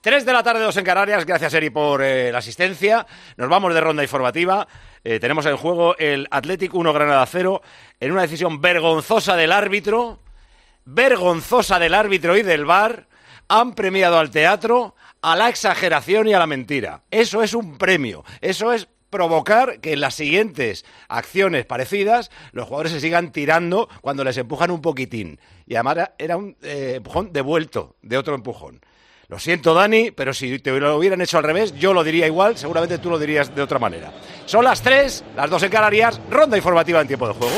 3 de la tarde, 2 en Canarias. Gracias, Eri, por la asistencia. Nos vamos de ronda informativa. Tenemos en juego el Athletic 1, Granada 0, en una decisión vergonzosa del árbitro y del VAR. Han premiado al teatro, a la exageración y a la mentira. Eso es un premio. Eso es provocar que en las siguientes acciones parecidas los jugadores se sigan tirando cuando les empujan un poquitín. Y además era un empujón devuelto de otro empujón. Lo siento, Dani, pero si te lo hubieran hecho al revés, yo lo diría igual, seguramente tú lo dirías de otra manera. Son las 3, las 2 en Canarias, ronda informativa en tiempo de juego.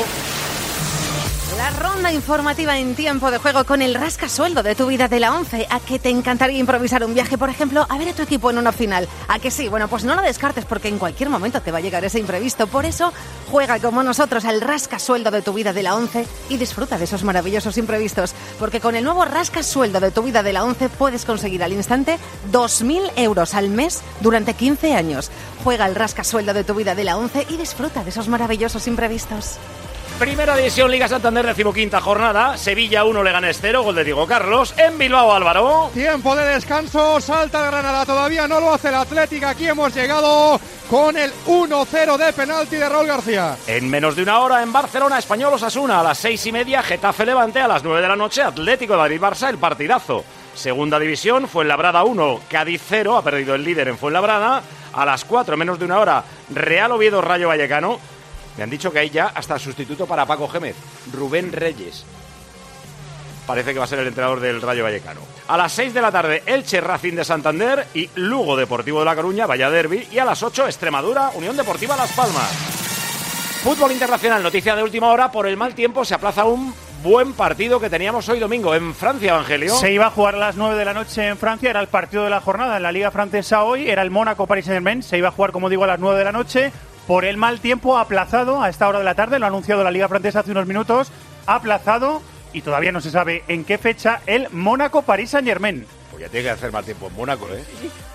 La ronda informativa en tiempo de juego con el rascasueldo de tu vida de la 11. ¿A que te encantaría improvisar un viaje, por ejemplo, a ver a tu equipo en una final? ¿A que sí? Bueno, pues no lo descartes porque en cualquier momento te va a llegar ese imprevisto. Por eso, juega como nosotros al rascasueldo de tu vida de la 11 y disfruta de esos maravillosos imprevistos. Porque con el nuevo rascasueldo de tu vida de la 11 puedes conseguir al instante 2.000 euros al mes durante 15 años. Juega el rascasueldo de tu vida de la 11 y disfruta de esos maravillosos imprevistos. Primera división, Liga Santander, 15ª jornada. Sevilla 1, Leganés 0, gol de Diego Carlos. En Bilbao, Álvaro. Tiempo de descanso, salta el Granada, todavía no lo hace el Athletic. Aquí hemos llegado con el 1-0 de penalti de Raúl García. En menos de una hora, en Barcelona, Español Osasuna. A las 6:30, Getafe Levante. A las 9 de la noche, Atlético de Madrid-Barça, el partidazo. Segunda división, Fuenlabrada 1, Cádiz 0. Ha perdido el líder en Fuenlabrada. A las 4, menos de una hora, Real Oviedo, Rayo Vallecano. Me han dicho que hay ya hasta sustituto para Paco Gémez, Rubén Reyes. Parece que va a ser el entrenador del Rayo Vallecano. A las 6 de la tarde, Elche Racing de Santander y Lugo Deportivo de La Coruña, Vaya Derbi. Y a las 8, Extremadura, Unión Deportiva Las Palmas. Fútbol internacional, noticia de última hora. Por el mal tiempo se aplaza un buen partido que teníamos hoy domingo en Francia, Evangelio. Se iba a jugar a las 9 de la noche en Francia, era el partido de la jornada en la Liga Francesa hoy. Era el Mónaco-Paris Saint-Germain, se iba a jugar, como digo, a las 9 de la noche. Por el mal tiempo, aplazado a esta hora de la tarde, lo ha anunciado la Liga Francesa hace unos minutos, aplazado y todavía no se sabe en qué fecha el Mónaco-Paris Saint-Germain. Pues ya tiene que hacer mal tiempo en Mónaco, ¿eh?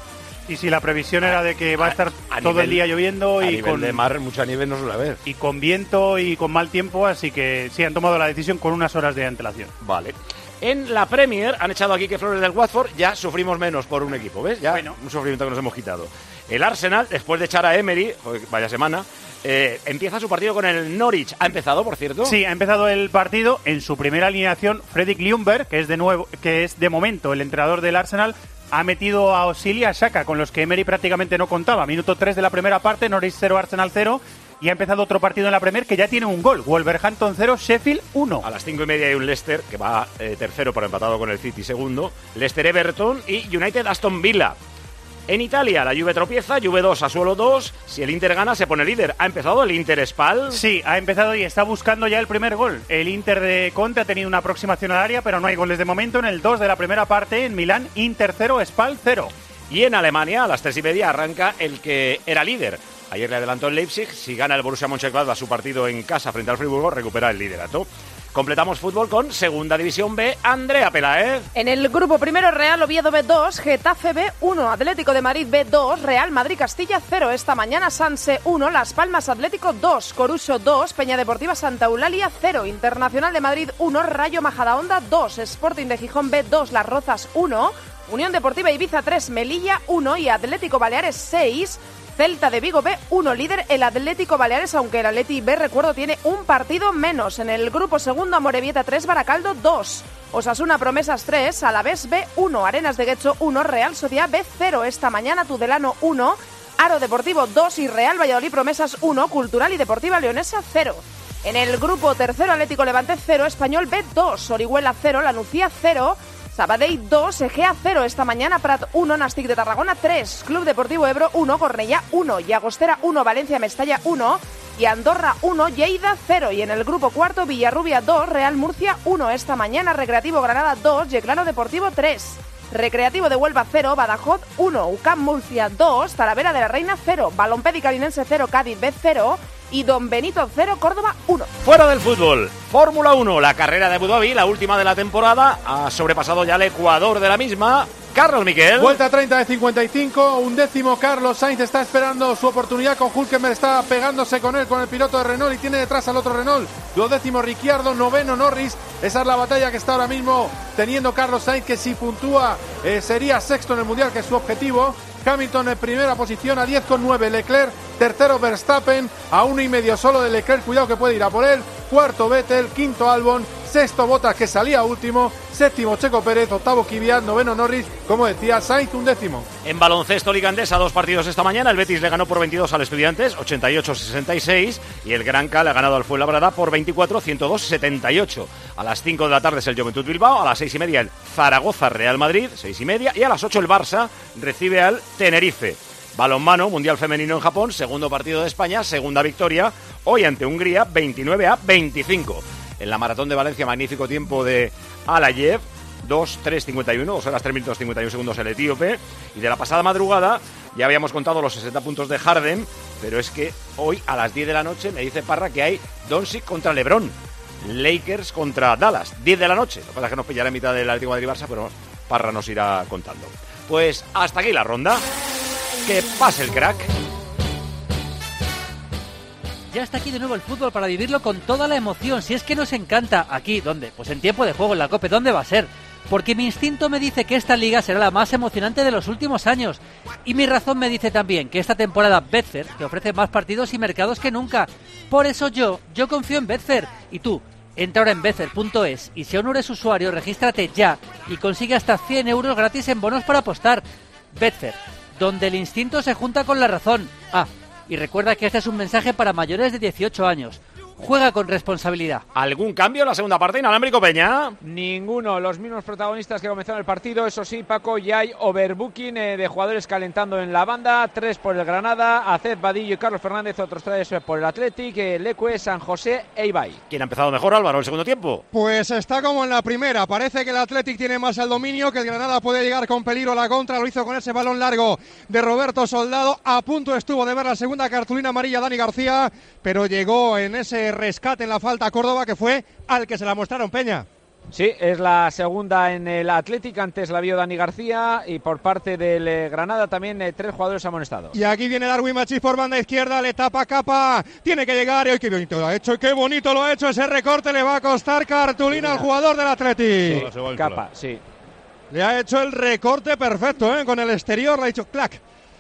Y si la previsión era de que va a estar todo el día lloviendo y con de mar, mucha nieve no suele haber. Y con viento y con mal tiempo, así que sí han tomado la decisión con unas horas de antelación. Vale. En la Premier han echado aquí que Flores del Watford, ya sufrimos menos por un equipo, ¿ves? Ya bueno, un sufrimiento que nos hemos quitado. El Arsenal, después de echar a Emery, vaya semana, empieza su partido con el Norwich. ¿Ha empezado, por cierto? Sí, ha empezado el partido. En su primera alineación, Fredrik Ljungberg, que es de momento el entrenador del Arsenal, ha metido a Özil y a Xhaka, con los que Emery prácticamente no contaba. Minuto 3 de la primera parte, Norwich 0, Arsenal 0. Y ha empezado otro partido en la Premier que ya tiene un gol. Wolverhampton 0, Sheffield 1. A las 5:30 hay un Leicester que va tercero por empatado con el City segundo. Leicester Everton y United Aston Villa. En Italia, la Juve tropieza, Juve 2, Sassuolo 2. Si el Inter gana, se pone líder. ¿Ha empezado el Inter Spal? Sí, ha empezado y está buscando ya el primer gol. El Inter de Conte ha tenido una aproximación al área, pero no hay goles de momento. En el 2 de la primera parte, en Milán, Inter 0, Spal 0. Y en Alemania, a las 3:30, arranca el que era líder. Ayer le adelantó el Leipzig. Si gana el Borussia Mönchengladbach su partido en casa frente al Friburgo, recupera el liderato. Completamos fútbol con Segunda División B, Andrea Peláez. En el grupo primero, Real Oviedo B2, Getafe B1, Atlético de Madrid B2, Real Madrid Castilla 0. Esta mañana Sanse 1, Las Palmas Atlético 2, Coruso 2, Peña Deportiva Santa Eulalia 0, Internacional de Madrid 1, Rayo Majadahonda 2, Sporting de Gijón B2, Las Rozas 1, Unión Deportiva Ibiza 3, Melilla 1 y Atlético Baleares 6. Celta de Vigo B, 1 líder el Atlético Baleares, aunque el Atleti B, recuerdo, tiene un partido menos. En el grupo segundo, Amorebieta 3, Baracaldo 2, Osasuna Promesas 3, Alavés B 1, Arenas de Guecho 1, Real Sociedad B 0. Esta mañana Tudelano 1, Aro Deportivo 2 y Real Valladolid Promesas 1, Cultural y Deportiva Leonesa 0. En el grupo tercero, Atlético Levante 0, Español B 2, Orihuela 0, Lanucía 0, Sabadell 2, Egea 0. Esta mañana Prat 1, Nastic de Tarragona 3, Club Deportivo Ebro 1, Cornellá 1, Llagostera 1, Valencia Mestalla 1 y Andorra 1, Lleida 0. Y en el grupo cuarto, Villarrubia 2, Real Murcia 1. Esta mañana Recreativo Granada 2, Yeclano Deportivo 3, Recreativo de Huelva 0, Badajoz 1, UCAM Murcia 2, Talavera de la Reina 0, Balompedi Carinense 0, Cádiz B 0 y Don Benito 0, Córdoba 1. Fuera del fútbol, Fórmula 1, la carrera de Abu Dhabi, la última de la temporada, ha sobrepasado ya el Ecuador de la misma. Carlos Miquel. Vuelta 30 de 55, 11º Carlos Sainz está esperando su oportunidad con Hülkenberg, está pegándose con él, con el piloto de Renault y tiene detrás al otro Renault. 12º Ricciardo, 9º Norris. Esa es la batalla que está ahora mismo teniendo Carlos Sainz, que si puntúa sería sexto en el Mundial, que es su objetivo. Hamilton en primera posición a 10,9, Leclerc, tercero Verstappen a 1,5 solo de Leclerc, cuidado que puede ir a por él, cuarto Vettel, quinto Albon, sexto Bottas que salía último, séptimo Checo Pérez, octavo Kvyat, noveno Norris, como decía Sainz, 11º. En baloncesto Liga Endesa, 2 partidos esta mañana, el Betis le ganó por 22 al Estudiantes, 88-66, y el Granca le ha ganado al Fuenlabrada por 24, 102-78. A las 5 de la tarde es el Juventud Bilbao, a las 6:30 el Zaragoza Real Madrid, 6:30, y a las 8 el Barça recibe al Tenerife. Balonmano, Mundial Femenino en Japón, segundo partido de España, segunda victoria, hoy ante Hungría, 29-25. En la Maratón de Valencia, magnífico tiempo de Alayev, 2:3:51, 2 horas 3 minutos 51 segundos el etíope. Y de la pasada madrugada ya habíamos contado los 60 puntos de Harden, pero es que hoy a las 10 de la noche me dice Parra que hay Doncic contra LeBron, Lakers contra Dallas, 10 de la noche. Lo que pasa es que nos pillará en mitad del Atlético de Madrid-Barça, pero Parra nos irá contando. Pues hasta aquí la ronda. Que pase el crack. Ya está aquí de nuevo el fútbol para vivirlo con toda la emoción. Si es que nos encanta. ¿Aquí? ¿Dónde? Pues en tiempo de juego, en la COPE. ¿Dónde va a ser? Porque mi instinto me dice que esta liga será la más emocionante de los últimos años. Y mi razón me dice también que esta temporada Betfair te ofrece más partidos y mercados que nunca. Por eso yo confío en Betfair. Y tú, entra ahora en betfair.es y si aún no eres usuario, regístrate ya y consigue hasta 100 euros gratis en bonos para apostar. Betfair, donde el instinto se junta con la razón. Ah, y recuerda que este es un mensaje para mayores de 18 años. Juega con responsabilidad. ¿Algún cambio en la segunda parte, Inalámbrico Peña? Ninguno, los mismos protagonistas que comenzaron el partido. Eso sí, Paco, ya hay overbooking de jugadores calentando en la banda. 3 por el Granada, Aced, Vadillo y Carlos Fernández. Otros 3 por el Athletic, Lecue, San José e Ibai. ¿Quién ha empezado mejor, Álvaro, el segundo tiempo? Pues está como en la primera. Parece que el Athletic tiene más el dominio, que el Granada puede llegar con peligro a la contra. Lo hizo con ese balón largo de Roberto Soldado. A punto estuvo de ver la segunda cartulina amarilla Dani García, pero llegó en ese rescate en la falta a Córdoba, que fue al que se la mostraron, Peña. Sí, es la segunda en el Athletic, antes la vio Dani García, y por parte del Granada también 3 jugadores amonestados. Y aquí viene Darwin Machís por banda izquierda, le tapa Capa, tiene que llegar, y qué bonito lo ha hecho, qué bonito lo ha hecho, ese recorte le va a costar cartulina al jugador del Athletic. Capa, sí. Le ha hecho el recorte perfecto, con el exterior, le ha dicho clac.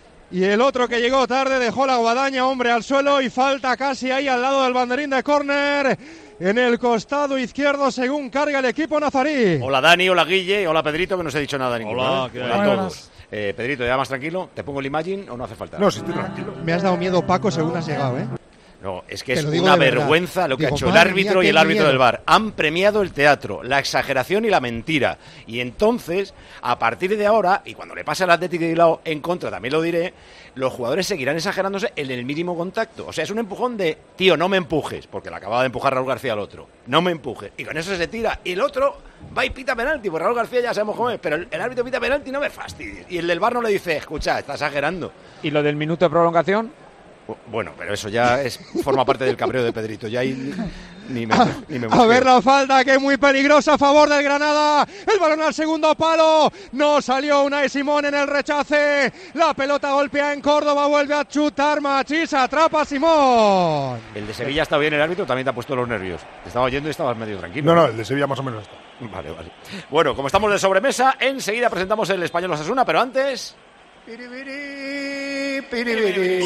Y el otro que llegó tarde dejó la guadaña, hombre, al suelo, y falta casi ahí al lado del banderín de córner, en el costado izquierdo, según carga el equipo nazarí. Hola Dani, hola Guille, hola Pedrito, que no os he dicho nada ninguno. Hola, Hola a todos. Pedrito, ¿ya más tranquilo? ¿Te pongo el imagine o no hace falta? No, si estoy tranquilo. Me has dado miedo, Paco, según has llegado, No, es que es una vergüenza lo que ha hecho el árbitro y el árbitro del VAR. Han premiado el teatro, la exageración y la mentira. Y entonces, a partir de ahora, y cuando le pase al Atlético de Bilbao en contra, también lo diré, los jugadores seguirán exagerándose en el mínimo contacto. O sea, es un empujón de, tío, no me empujes, porque le acababa de empujar Raúl García al otro. No me empujes. Y con eso se tira. Y el otro va y pita penalti, porque Raúl García ya sabemos cómo es, pero el árbitro pita penalti, no me fastidies. Y el del VAR no le dice, escucha, está exagerando. ¿Y lo del minuto de prolongación? Bueno, pero eso ya forma parte del cabreo de Pedrito. Ya ahí ni me a ver la falta, que es muy peligrosa a favor del Granada. El balón al segundo palo. No salió Unai Simón en el rechace. La pelota golpea en Córdoba. Vuelve a chutar Machís. Atrapa a Simón. El de Sevilla está bien, el árbitro también te ha puesto los nervios. Te estaba oyendo y estabas medio tranquilo. No, el de Sevilla más o menos está. Vale. Bueno, como estamos de sobremesa, enseguida presentamos el Español Osasuna, pero antes... Piribiri.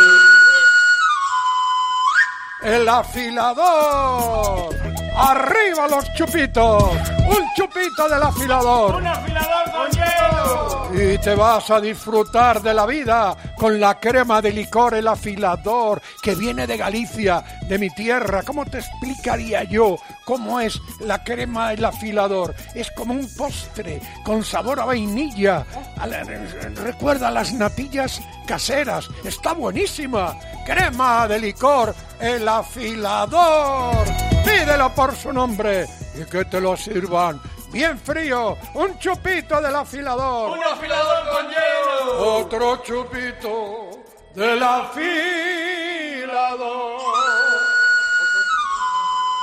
El afilador. Arriba los chupitos. Un chupito del afilador. Un afilador con hielo. Y te vas a disfrutar de la vida con la crema de licor El Afilador, que viene de Galicia, de mi tierra. ¿Cómo te explicaría yo cómo es la crema El Afilador? Es como un postre con sabor a vainilla. Recuerda a las natillas caseras. Está buenísima. Crema de licor El Afilador. Pídelo por su nombre y que te lo sirvan bien frío. Un chupito del afilador. Un afilador con hielo. Otro chupito del afilador.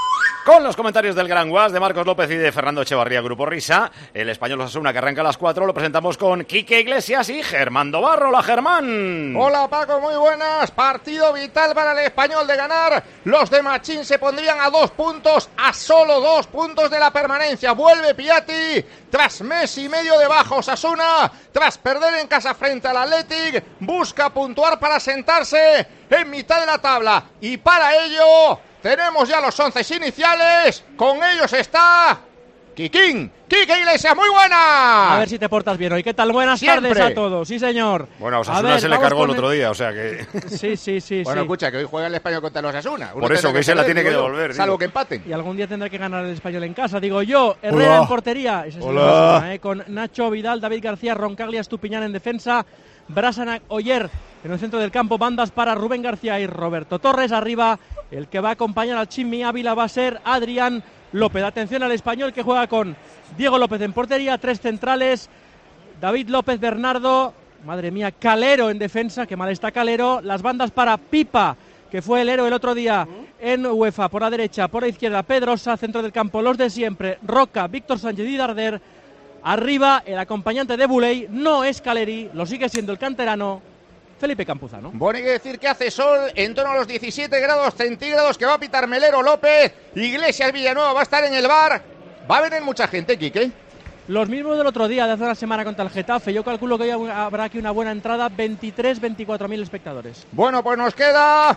Con los comentarios del Gran Guas, de Marcos López y de Fernando Echevarría, Grupo Risa. El Español Osasuna, que arranca a las 4, lo presentamos con Quique Iglesias y Germán Dobarro. Hola, Germán. Hola, Paco, muy buenas. Partido vital para el Español de ganar. Los de Machín se pondrían a 2 puntos, a solo 2 puntos de la permanencia. Vuelve Piatti tras mes y medio de baja. Osasuna, tras perder en casa frente al Athletic, busca puntuar para sentarse en mitad de la tabla. Y para ello tenemos ya los 11 iniciales. Con ellos está Quique Iglesias, muy buena. A ver si te portas bien hoy. ¿Qué tal? Buenas Siempre. tardes a todos. Sí, señor. Bueno, a Osasuna se le cargó el otro día, o sea que... Sí. Bueno, escucha, que hoy juega el Español contra los Osasuna. Por eso, que hoy se la tiene que devolver. Salvo que empaten. Y algún día tendrá que ganar el Español en casa, digo yo. Herrera en portería. Ese es el Osasuna, con Nacho Vidal, David García, Roncaglia, Estupiñán en defensa. Brasanac, Oyer en el centro del campo. Bandas para Rubén García y Roberto Torres. Arriba, el que va a acompañar al Chimi Ávila va a ser Adrián López. Atención al Español, que juega con Diego López en portería, 3 centrales, David López, Bernardo, madre mía, Calero en defensa, que mal está Calero. Las bandas para Pipa, que fue el héroe el otro día en UEFA, por la derecha, por la izquierda Pedrosa, centro del campo los de siempre, Roca, Víctor Sánchez y Darder. Arriba, el acompañante de Buley no es Caleri, lo sigue siendo el canterano Felipe Campuzano. Bueno, hay que decir que hace sol en torno a los 17 grados centígrados, que va a pitar Melero López. Iglesias Villanueva va a estar en el bar. Va a venir mucha gente, Quique. Los mismos del otro día, de hace una semana contra el Getafe. Yo calculo que hoy habrá aquí una buena entrada, 23-24.000 espectadores. Bueno, pues nos queda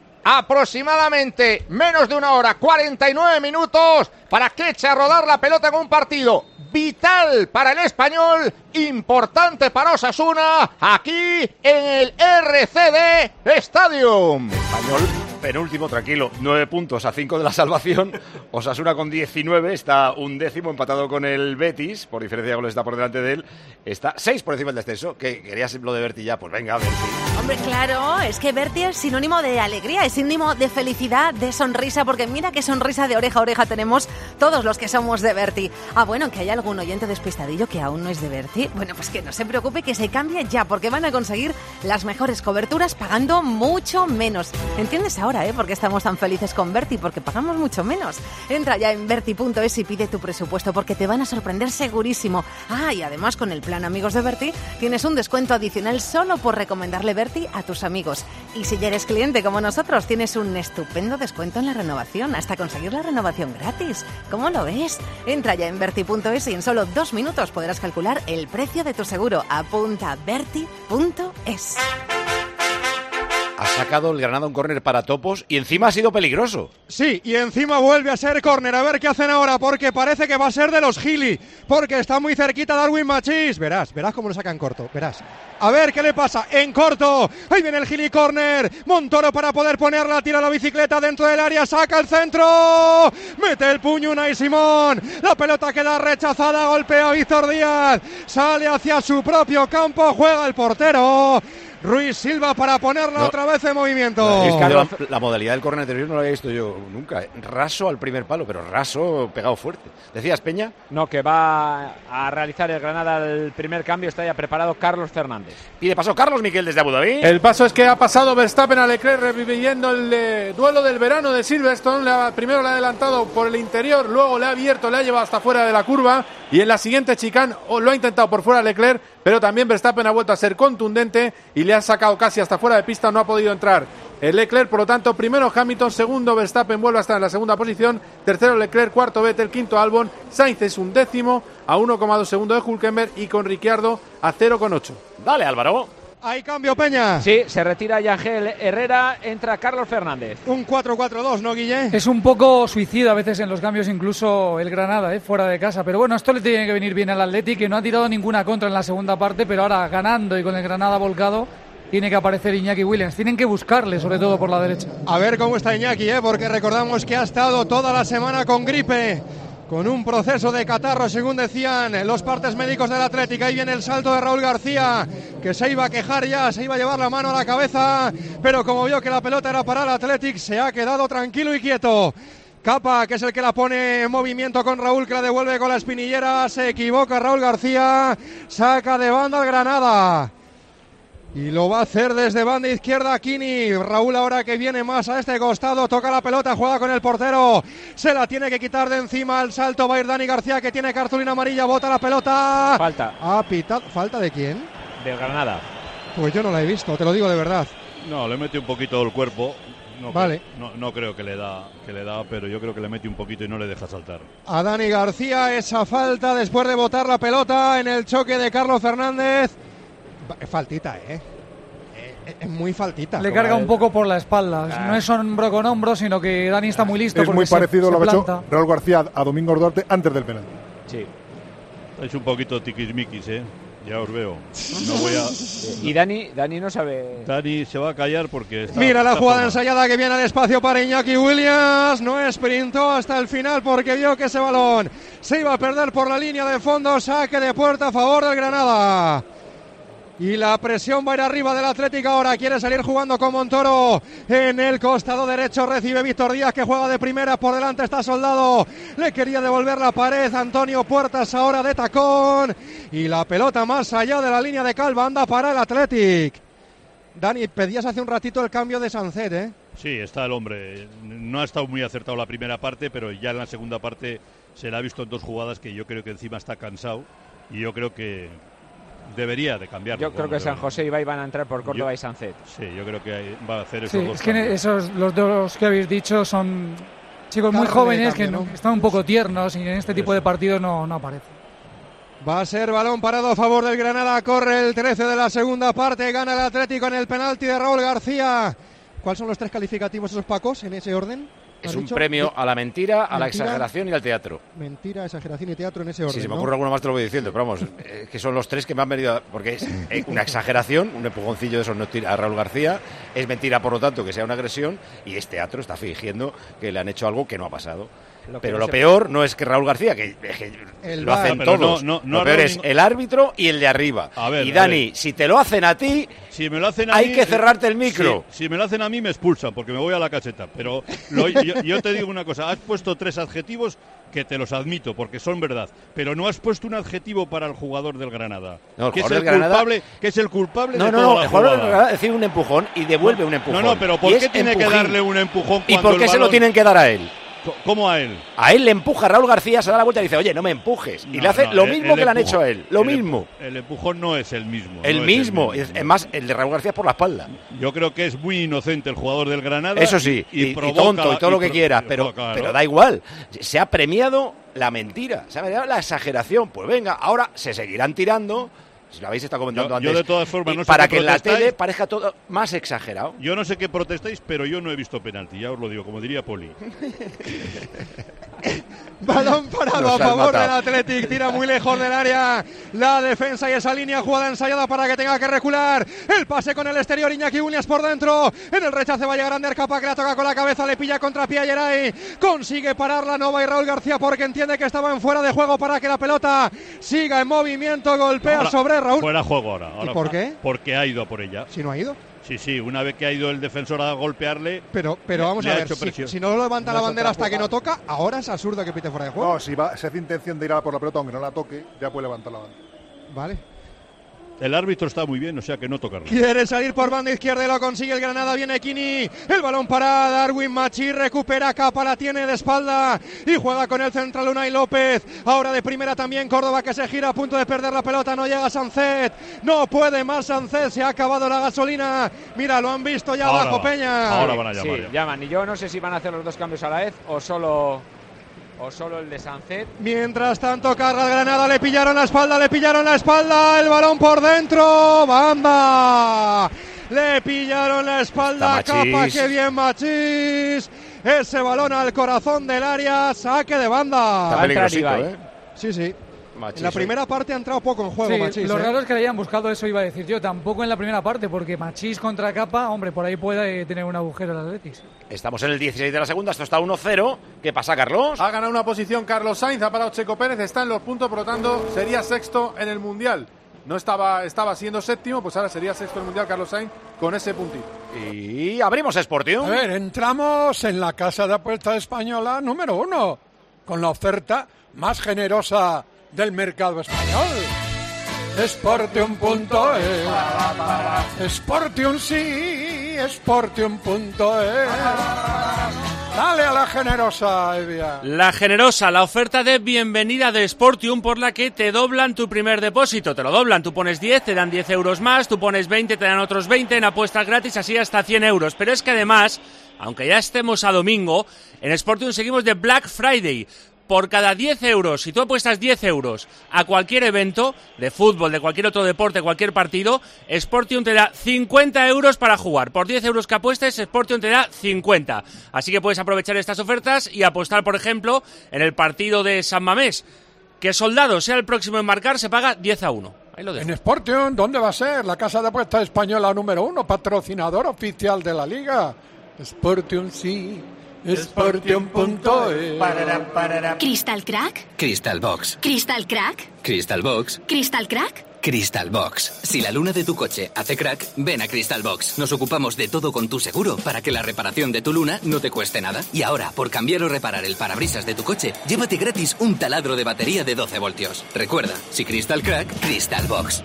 aproximadamente menos de una hora, 49 minutos, para que eche a rodar la pelota en un partido vital para el Español, importante para Osasuna, aquí en el RCD Stadium. Español penúltimo, tranquilo, 9 puntos a 5 de la salvación. Osasuna con 19, está 11º, empatado con el Betis, por diferencia de goles está por delante de él. Está 6 por encima del descenso. ¿Que querías lo de Berti ya? Pues venga, Berti. Hombre, claro, es que Berti es sinónimo de alegría, es sinónimo de felicidad, de sonrisa, porque mira qué sonrisa de oreja a oreja tenemos todos los que somos de Berti. Ah, bueno, que hay algún oyente despistadillo que aún no es de Berti. Bueno, pues que no se preocupe, que se cambie ya, porque van a conseguir las mejores coberturas pagando mucho menos. ¿Entiendes ahora, por qué estamos tan felices con Berti? Porque pagamos mucho menos. Entra ya en Berti.es y pide tu presupuesto, porque te van a sorprender segurísimo. Ah, y además con el plan Amigos de Berti tienes un descuento adicional solo por recomendarle Berti a tus amigos. Y si ya eres cliente como nosotros, tienes un estupendo descuento en la renovación, hasta conseguir la renovación gratis. ¿Cómo lo ves? Entra ya en Berti.es y en solo 2 minutos podrás calcular el precio de tu seguro. Apunta Berti.es. Ha sacado el Granada un córner para Topos y encima ha sido peligroso. Sí, y encima vuelve a ser córner. A ver qué hacen ahora, porque parece que va a ser de los Gili, porque está muy cerquita Darwin Machís. Verás cómo lo sacan corto, verás. A ver qué le pasa en corto. Ahí viene el Gili córner. Montoro para poder ponerla, tira la bicicleta dentro del área, saca el centro. Mete el puño Unai Simón. La pelota queda rechazada, golpea a Víctor Díaz. Sale hacia su propio campo, juega el portero Ruiz Silva para ponerla otra vez en movimiento. Es que la modalidad del córner anterior no la había visto yo nunca. Raso al primer palo, pero raso pegado fuerte. ¿Decías, Peña? No, que va a realizar el Granada el primer cambio. Está ya preparado Carlos Fernández. Y de paso, Carlos Miquel desde Abu Dhabi. El paso es que ha pasado Verstappen a Leclerc, reviviendo el duelo del verano de Silverstone. Primero le ha adelantado por el interior, luego le ha abierto, le ha llevado hasta fuera de la curva. Y en la siguiente chicane lo ha intentado por fuera Leclerc, pero también Verstappen ha vuelto a ser contundente y le ha sacado casi hasta fuera de pista, no ha podido entrar el Leclerc. Por lo tanto, primero Hamilton, segundo Verstappen, vuelve a estar en la segunda posición, tercero Leclerc, cuarto Vettel, quinto Albon. Sainz es 11º a 1,2 segundos de Hülkenberg y con Ricciardo a 0,8. Dale, Álvaro. Hay cambio, Peña. Sí, se retira Yangel Herrera, entra Carlos Fernández. Un 4-4-2, ¿no, Guille? Es un poco suicida a veces en los cambios, incluso el Granada, fuera de casa. Pero bueno, esto le tiene que venir bien al Atleti, que no ha tirado ninguna contra en la segunda parte, pero ahora ganando y con el Granada volcado, tiene que aparecer Iñaki Williams. Tienen que buscarle, sobre todo por la derecha. A ver cómo está Iñaki, porque recordamos que ha estado toda la semana con gripe, con un proceso de catarro, según decían los partes médicos del Atlético. Ahí viene el salto de Raúl García, que se iba a quejar ya, se iba a llevar la mano a la cabeza, pero como vio que la pelota era para el Atlético, se ha quedado tranquilo y quieto. Capa, que es el que la pone en movimiento con Raúl, que la devuelve con la espinillera. Se equivoca Raúl García, saca de banda al Granada. Y lo va a hacer desde banda izquierda Kini. Raúl ahora que viene más a este costado, toca la pelota, juega con el portero. Se la tiene que quitar de encima, al salto va a ir Dani García, que tiene cartulina amarilla, bota la pelota. Falta. Ha pitado. ¿Falta de quién? Del Granada. Pues yo no la he visto, te lo digo de verdad. No, le mete un poquito el cuerpo. No, vale. No creo que le da, pero yo creo que le mete un poquito y no le deja saltar. A Dani García esa falta después de botar la pelota en el choque de Carlos Fernández. Faltita, es muy faltita. Le carga un poco por la espalda. No es hombro con hombro, sino que Dani está muy listo. Es muy parecido a lo que ha planta. hecho Raúl García a Domingo Duarte antes del penalti. Sí. Es un poquito tiquismiquis, ya os veo. No voy a... Y Dani no sabe. Dani se va a callar porque está... Mira la jugada ensayada que viene al espacio para Iñaki Williams. No sprintó hasta el final porque vio que ese balón se iba a perder por la línea de fondo. Saque de puerta a favor del Granada. Y la presión va a ir arriba del Atlético ahora. Quiere salir jugando con Montoro en el costado derecho. Recibe Víctor Díaz, que juega de primera. Por delante está Soldado. Le quería devolver la pared Antonio Puertas ahora de tacón. Y la pelota más allá de la línea de cal. Banda para el Athletic. Dani, pedías hace un ratito el cambio de Sancet, Sí, está el hombre. No ha estado muy acertado la primera parte, pero ya en la segunda parte se le ha visto en dos jugadas que yo creo que encima está cansado. Y yo creo que debería de cambiarlo. Yo creo que San José y Ibai van a entrar por Córdoba y Sancet. Sí, yo creo que va a hacer esos dos es que cambios. los dos que habéis dicho son chicos muy jóvenes que están un poco tiernos y en este tipo de partidos no aparecen. Va a ser balón parado a favor del Granada. Corre el 13 de la segunda parte. Gana el Atlético en el penalti de Raúl García. ¿Cuáles son los tres calificativos esos, Pacos, en ese orden? Es un premio a la mentira, a la exageración y al teatro. Mentira, exageración y teatro en ese orden. Si se me ocurre alguno más te lo voy diciendo, pero vamos, que son los tres que me han venido porque es una exageración, un empujoncillo de esos no tira a Raúl García, es mentira por lo tanto que sea una agresión y es teatro, está fingiendo que le han hecho algo que no ha pasado. Pero lo peor no es que Raúl García, que lo hacen todos. Lo peor es el árbitro y el de arriba. Y Dani, si te lo hacen a ti, hay que cerrarte el micro. Si me lo hacen a mí me expulsan porque me voy a la caseta. Pero yo te digo una cosa, has puesto tres adjetivos que te los admito porque son verdad, pero no has puesto un adjetivo para el jugador del Granada, que es el culpable de toda la el jugador jugada. del Granada decide un empujón y devuelve un empujón. No, pero ¿por qué tiene que darle un empujón cuando ¿Y por qué se lo tienen que dar a él? ¿Cómo a él? A él le empuja Raúl García, se da la vuelta y dice, oye, no me empujes. Y le hace lo mismo que le han hecho a él. Lo mismo. El empujón no es el mismo. El mismo. Es más, el de Raúl García es por la espalda. Yo creo que es muy inocente el jugador del Granada. Eso sí, y tonto y todo lo que quieras, pero da igual. Se ha premiado la mentira, se ha premiado la exageración. Pues venga, ahora se seguirán tirando. Si lo habéis estado comentando antes. Yo de todas formas no sé para que en la tele parezca todo más exagerado. Yo no sé qué protestáis, pero yo no he visto penalti, ya os lo digo, como diría Poli. Balón parado a favor del Athletic, tira muy lejos del área la defensa y esa línea jugada ensayada para que tenga que recular. El pase con el exterior, Iñaki Williams por dentro. En el rechace va a llegar Ander Capa, que la toca con la cabeza, le pilla contra pie a Yeray. Consigue pararla, no va a ir Raúl García porque entiende que estaba en fuera de juego para que la pelota siga en movimiento. Golpea ahora, sobre Raúl. Fuera juego ahora. ¿Y por qué? Porque ha ido a por ella. ¿Si no ha ido? Sí, una vez que ha ido el defensor a golpearle. Pero vamos a ver, si no levanta la bandera hasta que no toca, ahora es absurdo que pite fuera de juego. No, si hace intención de ir a por la pelota, aunque no la toque, ya puede levantar la bandera. Vale. El árbitro está muy bien, o sea que no tocarlo. Quiere salir por banda izquierda y lo consigue el Granada. Viene Kini, el balón para Darwin Machís, recupera Capa, la tiene de espalda y juega con el central Unai López. Ahora de primera también Córdoba, que se gira a punto de perder la pelota. No llega Sancet, no puede más Sancet, se ha acabado la gasolina. Mira, lo han visto ya ahora abajo Peña. Ahora van a llamar. Sí, llaman. Y yo no sé si van a hacer los dos cambios a la vez o solo el de Sancet. Mientras tanto carga el Granada, le pillaron la espalda, el balón por dentro, banda. Le pillaron la espalda, Capa, que bien Machís. Ese balón al corazón del área, saque de banda. Está peligrosito, Sí. Machís, en la primera parte ha entrado poco en juego, sí, Machís. Lo raro es que le hayan buscado, eso iba a decir yo, tampoco en la primera parte, porque Machís contra Capa, hombre, por ahí puede tener un agujero el Atlético. Estamos en el 16 de la segunda, esto está 1-0. ¿Qué pasa, Carlos? Ha ganado una posición Carlos Sainz, ha parado Checo Pérez, está en los puntos, por lo tanto sería sexto en el Mundial. No estaba siendo séptimo, pues ahora sería sexto en el Mundial Carlos Sainz con ese puntito. Y abrimos Sportium. A ver, entramos en la casa de apuesta española número 1, con la oferta más generosa del mercado español. Sportium.es. Sportium sí, Sportium.es. Dale a la generosa, Evia. La generosa, la oferta de bienvenida de Sportium por la que te doblan tu primer depósito. Te lo doblan, tú pones 10, te dan 10 euros más, tú pones 20, te dan otros 20 en apuestas gratis, así hasta 100 euros. Pero es que además, aunque ya estemos a domingo, en Sportium seguimos de Black Friday. Por cada 10 euros, si tú apuestas 10 euros a cualquier evento de fútbol, de cualquier otro deporte, cualquier partido, Sportium te da 50 euros para jugar. Por 10 euros que apuestes, Sportium te da 50. Así que puedes aprovechar estas ofertas y apostar, por ejemplo, en el partido de San Mamés. Que Soldado sea el próximo en marcar, se paga 10-1. Ahí lo dejo. En Sportium, ¿dónde va a ser? La casa de apuestas española número 1, patrocinador oficial de la Liga. Sportium sí. Sportium.es. ¿Crystal Crack? Crystal Box. ¿Crystal Crack? Crystal Box. ¿Crystal Crack? Crystal Box. Si la luna de tu coche hace crack, ven a Crystal Box. Nos ocupamos de todo con tu seguro para que la reparación de tu luna no te cueste nada. Y ahora, por cambiar o reparar el parabrisas de tu coche, llévate gratis un taladro de batería de 12 voltios. Recuerda, si Crystal Crack, Crystal Box.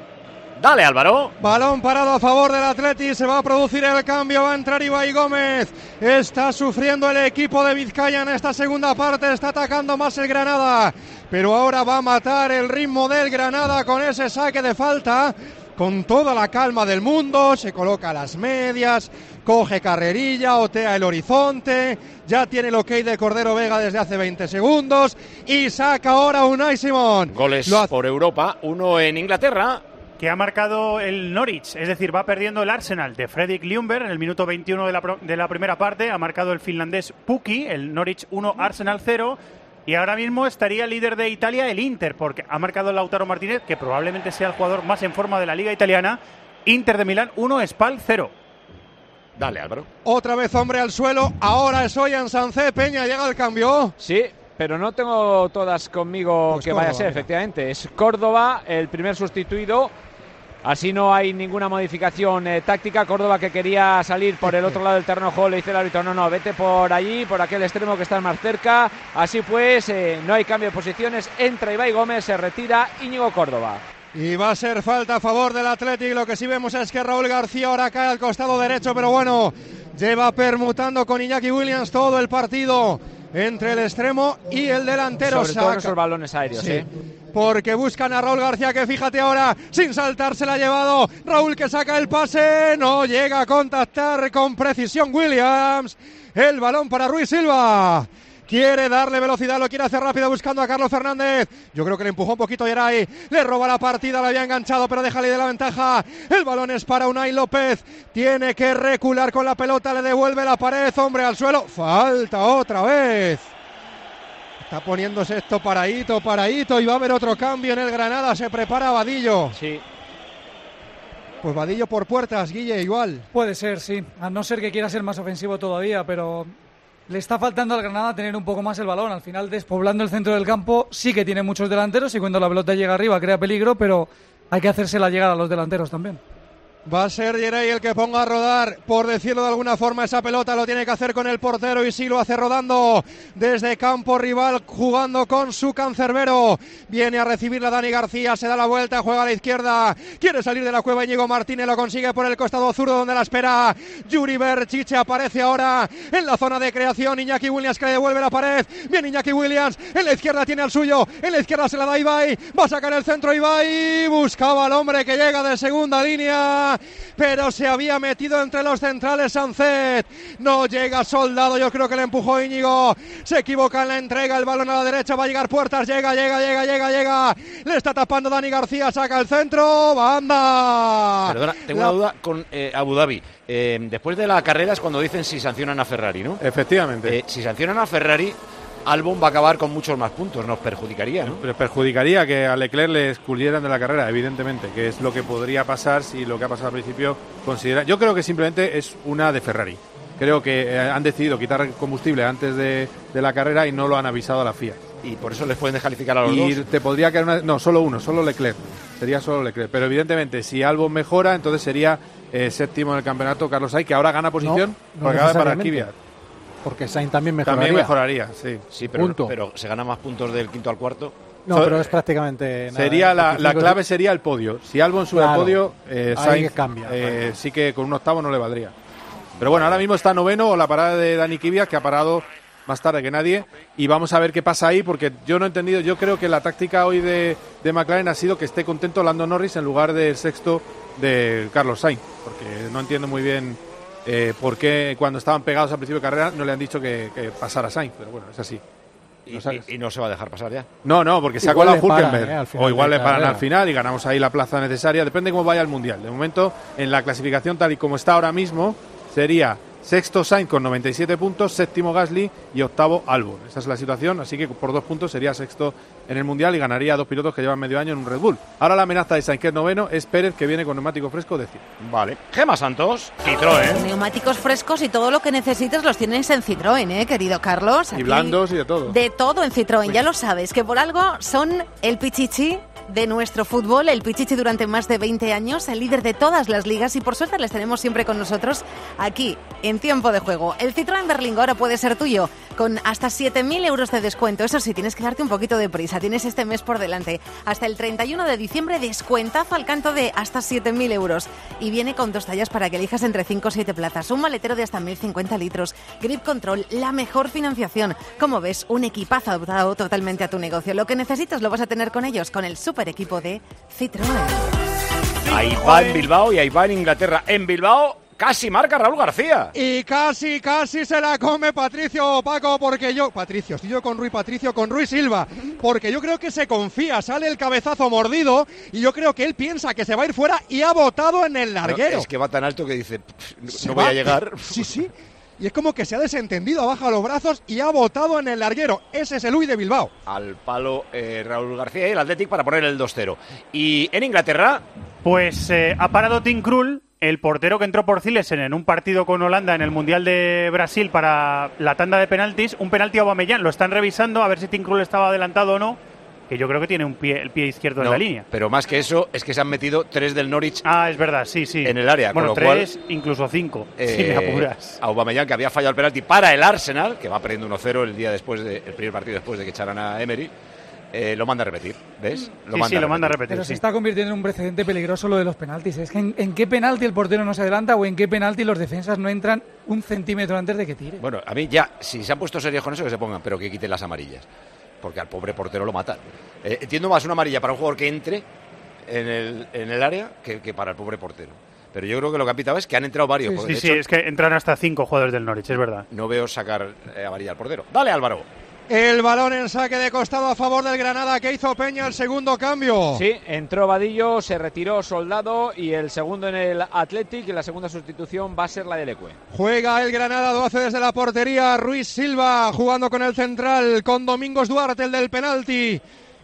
Dale, Álvaro. Balón parado a favor del Atleti, se va a producir el cambio, va a entrar Ibai Gómez. Está sufriendo el equipo de Vizcaya en esta segunda parte, está atacando más el Granada, pero ahora va a matar el ritmo del Granada con ese saque de falta. Con toda la calma del mundo, se coloca las medias, coge carrerilla, otea el horizonte, ya tiene el ok de Cordero Vega desde hace 20 segundos y saca ahora Unai Simón. Goles por Europa, uno en Inglaterra. Que ha marcado el Norwich, es decir, va perdiendo el Arsenal de Fredrik Ljungberg en el minuto 21 de la primera parte, ha marcado el finlandés Pukki, el Norwich 1, Arsenal 0, y ahora mismo estaría el líder de Italia, el Inter, porque ha marcado Lautaro Martínez, que probablemente sea el jugador más en forma de la Liga Italiana. Inter de Milán 1, Spal 0. Dale, Álvaro. Otra vez hombre al suelo, ahora es Ollán Sancé, Peña, llega el cambio. Sí, pero no tengo todas conmigo pues que Córdoba, vaya a ser, efectivamente. Es Córdoba el primer sustituido. Así no hay ninguna modificación táctica. Córdoba, que quería salir por el otro lado del terreno de juego, le dice el árbitro, no, vete por allí, por aquel extremo que está más cerca. Así pues, no hay cambio de posiciones. Entra Ibai Gómez, se retira Íñigo Córdoba. Y va a ser falta a favor del Athletic. Lo que sí vemos es que Raúl García ahora cae al costado derecho, pero bueno, lleva permutando con Iñaki Williams todo el partido entre el extremo y el delantero. Sobre todo esos balones aéreos, sí. Porque buscan a Raúl García, que fíjate ahora, sin saltar se la ha llevado. Raúl, que saca el pase, no llega a contactar con precisión Williams. El balón para Rui Silva. Quiere darle velocidad, lo quiere hacer rápido buscando a Carlos Fernández. Yo creo que le empujó un poquito Geray. Le roba la partida, la había enganchado, pero déjale de la ventaja. El balón es para Unai López. Tiene que recular con la pelota, le devuelve la pared, hombre al suelo. Falta otra vez. Está poniéndose esto paradito y va a haber otro cambio en el Granada. Se prepara Vadillo. Sí. Pues Vadillo por puertas, Guille, igual. Puede ser, sí. A no ser que quiera ser más ofensivo todavía, pero le está faltando al Granada tener un poco más el balón. Al final, despoblando el centro del campo, sí que tiene muchos delanteros y cuando la pelota llega arriba crea peligro, pero hay que hacérsela llegar a los delanteros también. Va a ser Geray el que ponga a rodar, por decirlo de alguna forma, esa pelota. Lo tiene que hacer con el portero y sí lo hace rodando desde campo rival, jugando con su cancerbero. Viene a recibirla Dani García, se da la vuelta, juega a la izquierda, quiere salir de la cueva Íñigo Martínez, lo consigue por el costado zurdo donde la espera Yuri Berchiche. Aparece ahora en la zona de creación Iñaki Williams, que le devuelve la pared. Bien Iñaki Williams, en la izquierda tiene al suyo, en la izquierda se la da Ibai, va a sacar el centro Ibai, buscaba al hombre que llega de segunda línea, pero se había metido entre los centrales Sancet. No llega Soldado, yo creo que le empujó Íñigo, se equivoca en la entrega, el balón a la derecha, va a llegar Puertas, llega, le está tapando Dani García, saca el centro, banda. Perdona, tengo una duda con Abu Dhabi. Después de la carrera es cuando dicen si sancionan a Ferrari, ¿no? Efectivamente. Si sancionan a Ferrari, Albon va a acabar con muchos más puntos, nos perjudicaría, ¿no? Pero perjudicaría que a Leclerc le excluyeran de la carrera, evidentemente, que es lo que podría pasar si lo que ha pasado al principio considera. Yo creo que simplemente es una de Ferrari. Creo que han decidido quitar combustible antes de la carrera y no lo han avisado a la FIA. Y por eso les pueden descalificar a los dos. Y te podría quedar una... No, solo uno, solo Leclerc. Sería solo Leclerc. Pero evidentemente, si Albon mejora, entonces sería séptimo en el campeonato Carlos Sainz, que ahora gana posición porque acaba para Kvyat. Porque Sainz también mejoraría. También mejoraría, sí. Sí, pero se gana más puntos del quinto al cuarto. No, pero es prácticamente nada. Sería la clave sería el podio. Si Albon sube al podio, Sainz cambia. Sí que con un octavo no le valdría. Pero bueno, ahora mismo está noveno, la parada de Dani Kvyat, que ha parado más tarde que nadie, y vamos a ver qué pasa ahí, porque yo no he entendido, yo creo que la táctica hoy de McLaren ha sido que esté contento Lando Norris en lugar del sexto de Carlos Sainz, porque no entiendo muy bien por qué cuando estaban pegados al principio de carrera no le han dicho que pasara Sainz, pero bueno, es así. Y no se va a dejar pasar ya. No, porque se ha colado Hülkenberg. O igual le paran al final y ganamos ahí la plaza necesaria, depende de cómo vaya el Mundial. De momento, en la clasificación tal y como está ahora mismo, sería sexto Sainz con 97 puntos, séptimo Gasly y octavo Albon. Esa es la situación, así que por 2 puntos sería sexto en el Mundial y ganaría a 2 pilotos que llevan medio año en un Red Bull. Ahora la amenaza de Sainz, que es noveno, es Pérez, que viene con neumático fresco décimo. Vale. Gemma Santos, Citroën. Neumáticos frescos y todo lo que necesites los tienes en Citroën, querido Carlos. Aquí y blandos y de todo. De todo en Citroën, ya lo sabes, que por algo son el pichichi de nuestro fútbol, el pichichi durante más de 20 años, el líder de todas las ligas, y por suerte les tenemos siempre con nosotros aquí en Tiempo de Juego. El Citroën Berlingo ahora puede ser tuyo con hasta 7.000 euros de descuento. Eso sí, tienes que darte un poquito de prisa, tienes este mes por delante. Hasta el 31 de diciembre, descuentazo al canto de hasta 7.000 euros. Y viene con 2 tallas para que elijas entre 5 o 7 plazas, un maletero de hasta 1.050 litros, grip control, la mejor financiación. Como ves, un equipazo adaptado totalmente a tu negocio. Lo que necesitas lo vas a tener con ellos, con el super equipo de Citroën. Ahí va en Bilbao y ahí va en Inglaterra. En Bilbao casi marca Raúl García. Y casi se la come Patricio, Paco, porque estoy yo con Rui Silva, porque yo creo que se confía, sale el cabezazo mordido y yo creo que él piensa que se va a ir fuera y ha botado en el larguero. No, es que va tan alto que dice, no voy a llegar. Sí. Y es como que se ha desentendido, ha bajado los brazos y ha botado en el larguero. Ese es el Uy de Bilbao. Al palo Raúl García y el Athletic para poner el 2-0. Y en Inglaterra, pues ha parado Tim Krul, el portero que entró por Cilesen en un partido con Holanda en el Mundial de Brasil para la tanda de penaltis. Un penalti a Aubameyang, lo están revisando a ver si Tim Krul estaba adelantado o no. Que yo creo que tiene el pie izquierdo en la línea. Pero más que eso, es que se han metido 3 del Norwich. Ah, es verdad, sí. En el área. Bueno, con lo 3, cual, incluso 5, si me apuras. Aubameyang, que había fallado el penalti para el Arsenal, que va perdiendo 1-0 el primer partido después de que echaran a Emery. Lo manda a repetir, ¿ves? Lo manda a repetir. Pero se está convirtiendo en un precedente peligroso lo de los penaltis. Es que en qué penalti el portero no se adelanta o en qué penalti los defensas no entran 1 centímetro antes de que tire. Bueno, a mí ya, si se han puesto serios con eso, que se pongan, pero que quiten las amarillas. Porque al pobre portero lo matan. Entiendo más una amarilla para un jugador que entre en el área que para el pobre portero. Pero yo creo que lo que ha pitado es que han entrado varios. Sí, es que entran hasta 5 jugadores del Norwich, es verdad. No veo sacar amarilla al portero. Dale, Álvaro. El balón en saque de costado a favor del Granada, que hizo Peña el segundo cambio. Sí, entró Vadillo, se retiró Soldado y el segundo en el Athletic, y la segunda sustitución va a ser la de Leque. Juega el Granada, lo hace desde la portería Ruiz Silva, jugando con el central, con Domingos Duarte, el del penalti.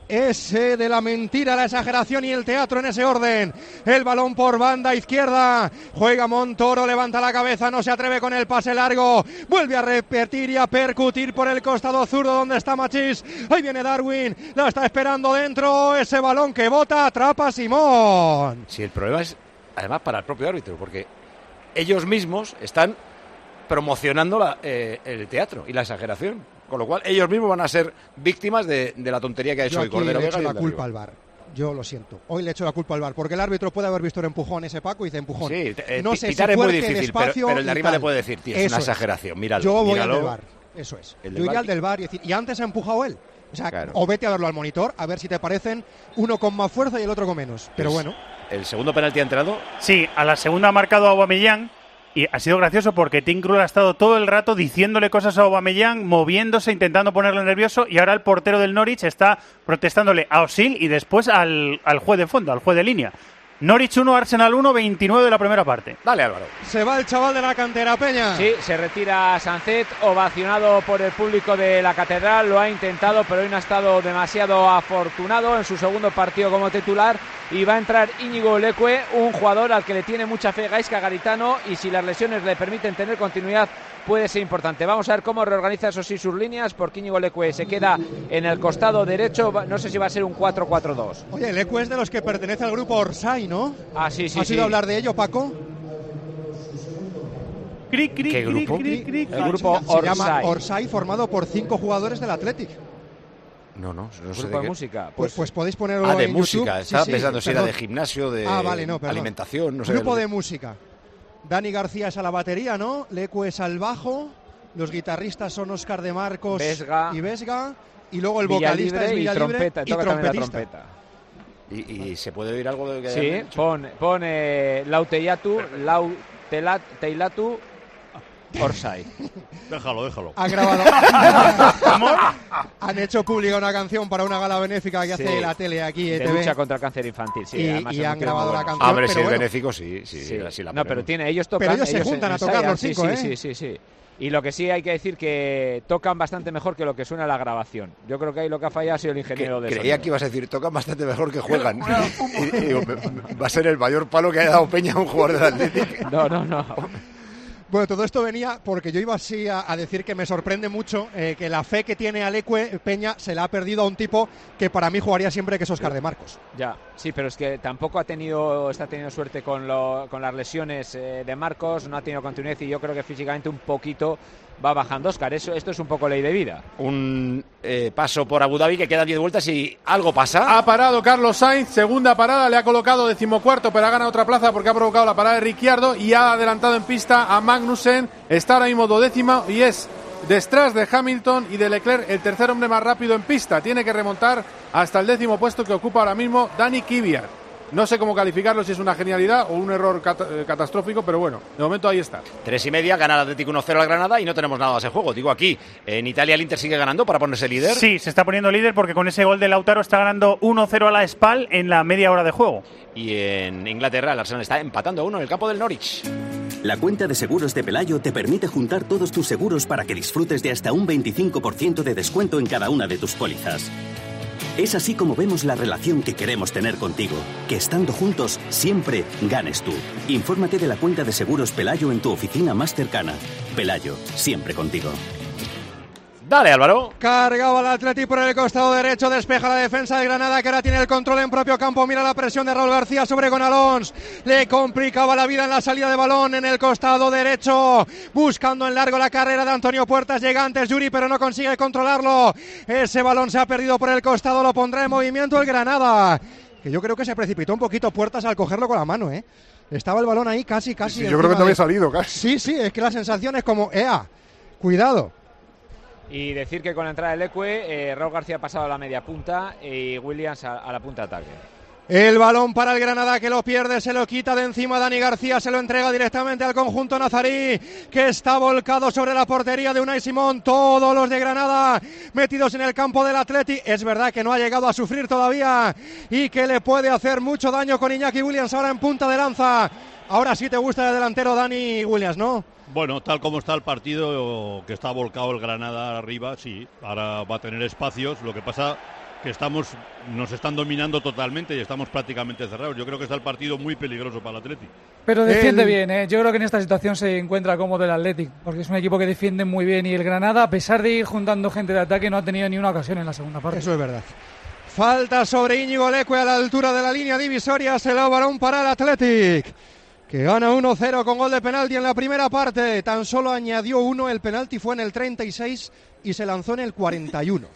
Ese de la mentira, la exageración y el teatro en ese orden. El balón por banda izquierda. Juega Montoro, levanta la cabeza, no se atreve con el pase largo. Vuelve a repetir y a percutir por el costado zurdo donde está Machís. Ahí viene Darwin, la está esperando dentro. Ese balón que bota, atrapa Simón. Sí, el problema es además para el propio árbitro, porque ellos mismos están promocionando el teatro y la exageración. Con lo cual, ellos mismos van a ser víctimas de la tontería que ha hecho hoy Cordero. Yo le echo la culpa al VAR. Yo lo siento. Hoy le echo la culpa al VAR. Porque el árbitro puede haber visto el empujón ese, Paco, y dice empujón. Sí, no sé, pitar si es muy difícil, despacio, pero el de arriba le puede decir, tío, es una exageración. Míralo. Yo voy míralo. al del VAR. Eso es. Yo iría al del VAR y antes ha empujado él. O sea, claro. O vete a verlo al monitor, a ver si te parecen uno con más fuerza y el otro con menos. Pero bueno. ¿El segundo penalti ha entrado? Sí, a la segunda ha marcado a Aubameyang. Y ha sido gracioso porque Tim Krul ha estado todo el rato diciéndole cosas a Aubameyang, moviéndose, intentando ponerlo nervioso, y ahora el portero del Norwich está protestándole a Özil y después al juez de fondo, al juez de línea. Norwich 1, Arsenal 1, 29 de la primera parte. Dale, Álvaro. Se va el chaval de la cantera, Peña. Sí, se retira Sancet, ovacionado por el público de la Catedral. Lo ha intentado, pero hoy no ha estado demasiado afortunado en su segundo partido como titular. Y va a entrar Íñigo Leque, un jugador al que le tiene mucha fe Gaizka Garitano, y si las lesiones le permiten tener continuidad, puede ser importante. Vamos a ver cómo reorganiza eso sí sus líneas, porque Íñigo Leque se queda en el costado derecho. No sé si va a ser un 4-4-2. Oye, Leque es de los que pertenece al grupo Orsay, ¿no? Ah, sí. ¿Has oído hablar de ello, Paco? ¿Qué grupo? El grupo se llama Orsay, formado por 5 jugadores del Athletic. No sé ¿Grupo de música? Pues podéis ponerlo de en música. YouTube. Estaba pensando si era de gimnasio, de alimentación, no sé. Grupo de música. Dani García es a la batería, ¿no? Leque es al bajo. Los guitarristas son Óscar de Marcos y Vesga. Y luego el vocalista es Villalibre y trompetista. ¿Y se puede oír algo de que Sí, pon Lauteyatu, Teilatu, Orsay. Déjalo. Han grabado. Han hecho pública una canción para una gala benéfica que hace la tele aquí, de ETV. lucha contra el cáncer infantil, sí. Y han grabado la canción. Hombre, si es benéfico, sí. No, pero ellos tocan. Pero ellos se juntan a tocar los 5, ¿eh? Sí. Y lo que sí hay que decir que tocan bastante mejor que lo que suena la grabación. Yo creo que ahí lo que ha fallado ha sido el ingeniero de sonido. Creía que ibas a decir, tocan bastante mejor que juegan. y digo, va a ser el mayor palo que haya dado Peña a un jugador del Athletic. No. Bueno, todo esto venía porque yo iba así a decir que me sorprende mucho que la fe que tiene Leque, Peña, se la ha perdido a un tipo que para mí jugaría siempre, que es Óscar de Marcos. Ya, sí, pero es que tampoco está teniendo suerte con las lesiones de Marcos, no ha tenido continuidad y yo creo que físicamente un poquito va bajando Óscar. Esto es un poco ley de vida. Un paso por Abu Dhabi que quedan 10 vueltas y algo pasa. Ha parado Carlos Sainz, segunda parada, le ha colocado 14º, pero ha ganado otra plaza porque ha provocado la parada de Ricciardo y ha adelantado en pista a Magnussen. Está ahora mismo 12º y es detrás de Hamilton y de Leclerc el tercer hombre más rápido en pista. Tiene que remontar hasta el 10º puesto que ocupa ahora mismo Dani Kvyat. No sé cómo calificarlo, si es una genialidad o un error catastrófico, pero bueno, de momento ahí está. 3:30, gana el Atlético 1-0 al Granada y no tenemos nada a ese juego. Digo, aquí, en Italia el Inter sigue ganando para ponerse líder. Sí, se está poniendo líder porque con ese gol de Lautaro está ganando 1-0 a la Spal en la media hora de juego. Y en Inglaterra el Arsenal está empatando a 1 en el campo del Norwich. La cuenta de seguros de Pelayo te permite juntar todos tus seguros para que disfrutes de hasta un 25% de descuento en cada una de tus pólizas. Es así como vemos la relación que queremos tener contigo, que estando juntos siempre ganes tú. Infórmate de la cuenta de seguros Pelayo en tu oficina más cercana. Pelayo, siempre contigo. Dale, Álvaro. Cargaba el Atleti por el costado derecho, despeja la defensa de Granada, que ahora tiene el control en propio campo. Mira la presión de Raúl García sobre Gonalons. Le complicaba la vida en la salida de balón en el costado derecho, buscando en largo la carrera de Antonio Puertas. Llega antes Yuri, pero no consigue controlarlo. Ese balón se ha perdido por el costado, lo pondrá en movimiento el Granada, que yo creo que se precipitó un poquito Puertas al cogerlo con la mano, ¿eh? Estaba el balón ahí casi. Sí, yo creo que te había salido casi. Sí, es que la sensación es como, cuidado. Y decir que con la entrada de Leque, Raúl García ha pasado a la media punta y Williams a la punta de ataque. El balón para el Granada, que lo pierde, se lo quita de encima Dani García, se lo entrega directamente al conjunto nazarí, que está volcado sobre la portería de Unai Simón. Todos los de Granada metidos en el campo del Atleti. Es verdad que no ha llegado a sufrir todavía y que le puede hacer mucho daño con Iñaki Williams ahora en punta de lanza. Ahora sí te gusta el delantero Dani Williams, ¿no? Bueno, tal como está el partido, que está volcado el Granada arriba, sí, ahora va a tener espacios. Lo que pasa que nos están dominando totalmente y estamos prácticamente cerrados. Yo creo que está el partido muy peligroso para el Athletic. Pero defiende bien, ¿eh? Yo creo que en esta situación se encuentra cómodo el Athletic, porque es un equipo que defiende muy bien y el Granada, a pesar de ir juntando gente de ataque, no ha tenido ni una ocasión en la segunda parte. Eso es verdad. Falta sobre Íñigo Leque a la altura de la línea divisoria, se lo balón para el Athletic, que gana 1-0 con gol de penalti en la primera parte. Tan solo añadió uno, el penalti fue en el 36 y se lanzó en el 41.